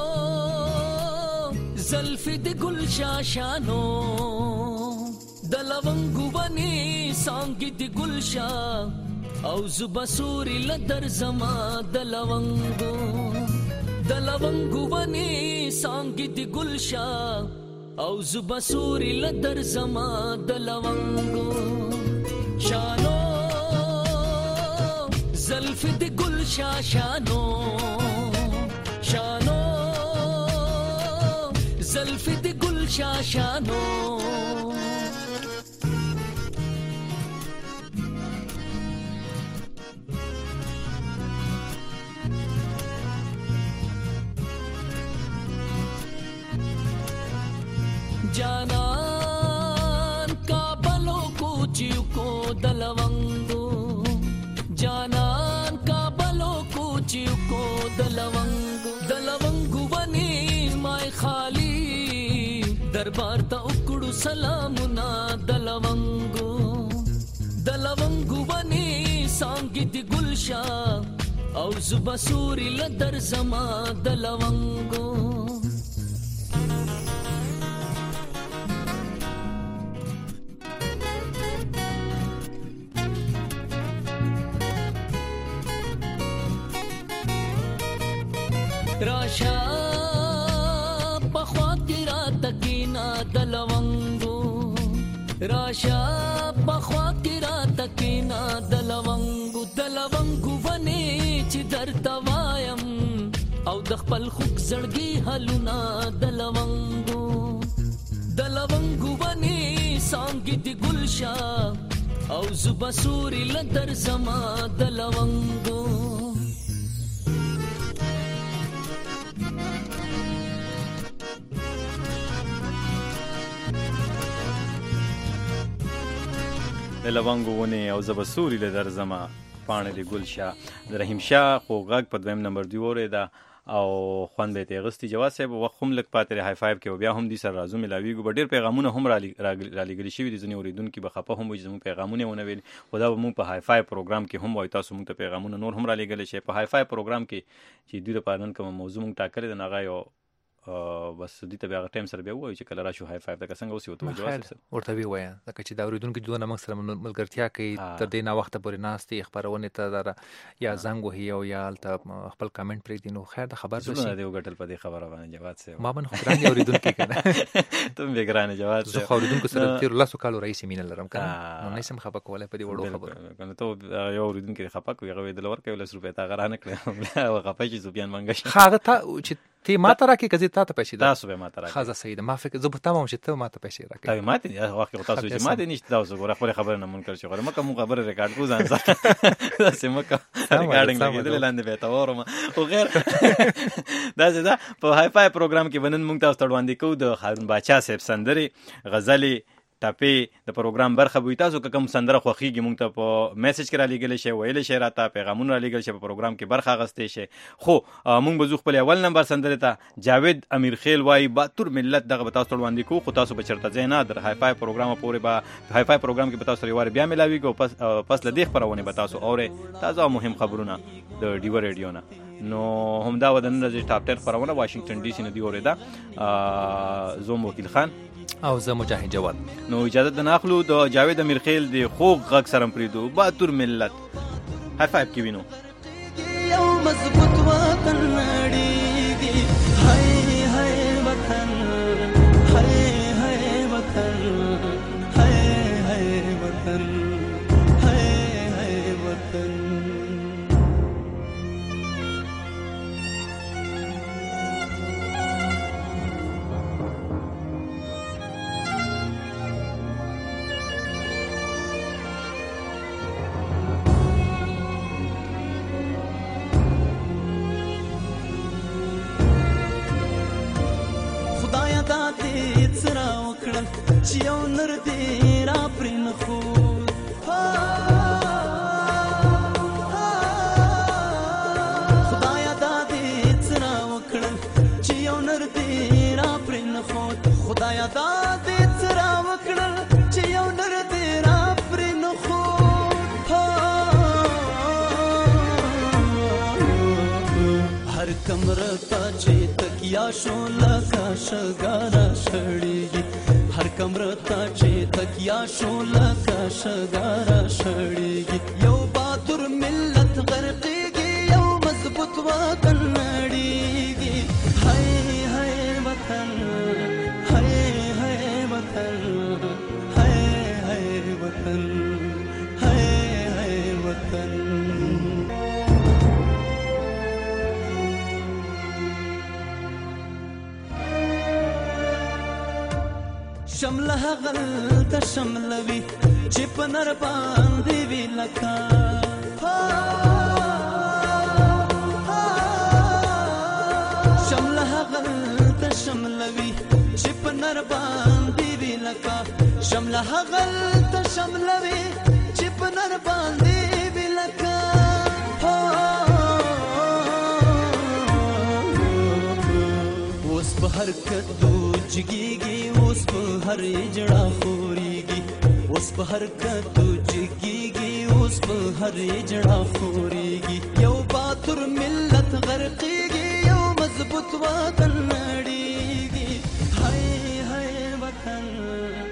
زلفي د ګلشا شانو د لونګو بني سانګي د ګلشا او زبسوري لدر زما د لونګو د لونګو بني سانګي د ګلشا او زبسوري لدر زما د لونګو شانو زلفی دی گل شاشانو شانو زلفی دی گل شاشانو جانان کابلو کوچیو کو دلونگو جانان کابلو کوچیو کو دلونگو دلونگو ونی مای خالی دربار تا اکڑو سلامنا دلونگو دلونگو ونی سانگی دی گلشا او زبسوری لدر زما دلونگو راشا پخوا تیرا تکینا دلونگو راشا پخوا تیرا تکینا دلونگو دلونگو ونی چی در توایم او دخپل خوک زړګي حلونا دلونگو دلونگو ونی سانگی دی گلشا او زبسوری لدر زما دلونگو د لونګو ونې او زبسوري له درزمه پاڼې د ګل شاه د رحیم شاه خو غږ په دویم نمبر دی اورېده او خوند به یې ترې اخیستي. جواد صاحب وخت هم لږ پاتې دی های فایو کې او بیا هم دې سره رازو ملاویږو به ډېر پیغامونه هم رالیږلي شوي دي. ځینې اورېدونکي به خفه هم وي چې زموږ پیغامونه یې ونه ویل، خو دا به موږ په های فایو پروګرام کې هم وایو تاسو موږ ته پیغامونه نور هم رالیږلی شئ. په های فایو پروګرام کې چې دوی لپاره نن کومه موضوع موږ ټاکلې ده نو هغه یو بس دې ته بیا هغه ټایم سره بیا ووایو چې کله راشو های فایو ته که څنګه اوس یې ورته وجواب صاحب ورته ویې وایه ځکه چې دا اورېدونکي دونه موږ سره ملګرتیا کوي تر دې ناوخته پورې ناست دي خپرونې ته دا یا زنګ وهي او یا هلته خپل کامنټ پرېږدي نو خیر د خبر زړونه دې وګټل په دې خبره باندې جواد صاحب. ما باندې خو ګران دي اورېدونکي که نه ته هم بې ګرانې جواد صاحب. زه خو اورېدونکو سره تېرو لسو کالو راهیسې مینه لرم که نه نو نه شم خفه کولی په دې وړو خبرو. ته یو اورېدونکي دې خفه کړي هغه ویې دله ورکوي لس روپۍ ته هغه رانه کړې خفه شي سفیان منګش هغه ته چې تی ما ته راکې کزي تا ته پیسې ده تاسو به ما ته راکې خازه سید ما فکر زه به تمام چې ته ما ته پیسې راکې تا ما ته وخت تاسو چې ما ته نشته تاسو ګوره خپل خبره نه مونږ کړی غواړم مکه مو خبره ریکارډ کو ځان سره تاسو مکه ریکارډینګ کېدل لاندې به تا ورما او غیر دا زدا په هاي فای پروګرام کې ونن مونږ تاسو وړاندې کوو د هارون باچا صاحب سندري غزلي ټاپي د پروګرام برخه وي تاسو کوم سندره خوخيږي مونږ ته په میسج کې را لګل شي ویل شي راته پیغامونه را لګل شي په پروګرام کې برخه غستې شي خو مونږ به خپل اول نمبر سندره ته جاوید امیر خیل وای باتور ملت دغه به تاسو وړاندې کوو خو تاسو به چرته ځای نه در هاي فای پروګرام پورې به هاي فای پروګرام کې به تاسو ریوار بیا ملاويږي پس پس لدې خبرونه به تاسو اوره تازه مهم خبرونه د ډیو ریډیو نه نو همدا ودن د ټاپ ټن خبرونه واشنگټن ډي سي نه دی اوریدا زوم وکیل خان او زه مجاهد جواد نو اجازه د ناخلو د جاوید امیر خیل دی خوږ غږ سره پریدو باتور ملت هاي فایو کې وینو یو مضبوط وطن نړیږي هاي هاي وطن هاي هاي وطن هاي هاي وطن هاي هاي وطن چې یو نر دې را پرې نه خو خدایا دا دې څرا وکړل چې یو نر دې را پرې نه خو خدایا دا دې څرا وکړل چې یو نر دې را پرې نه خو هر کمره ته چې تکیا شو لکه شګارا شړېږي هر کمره ته چې تکیا شو لکه شګارا شړېږي یو باتور ملت غرقېږي یو مضبوط وطن نړېږي هاي هاي وطن هاي هاي وطن هاي هاي وطن هاي هاي وطن شمله غل ته شملوي چې په نر باندې وی لکا شمله غل ته شملوي چې په نر باندې وی لکا شمله غل ته شملوي چې په نر باندې وی لکا اوس په حرکت جګيږي اوس په هر جړه خوريږي اوس په حرکت جګيږي اوس په هر جړه خوريږي یو باتور ملت غرقېږي یو مضبوط وطن نړېږي هاي هاي وطن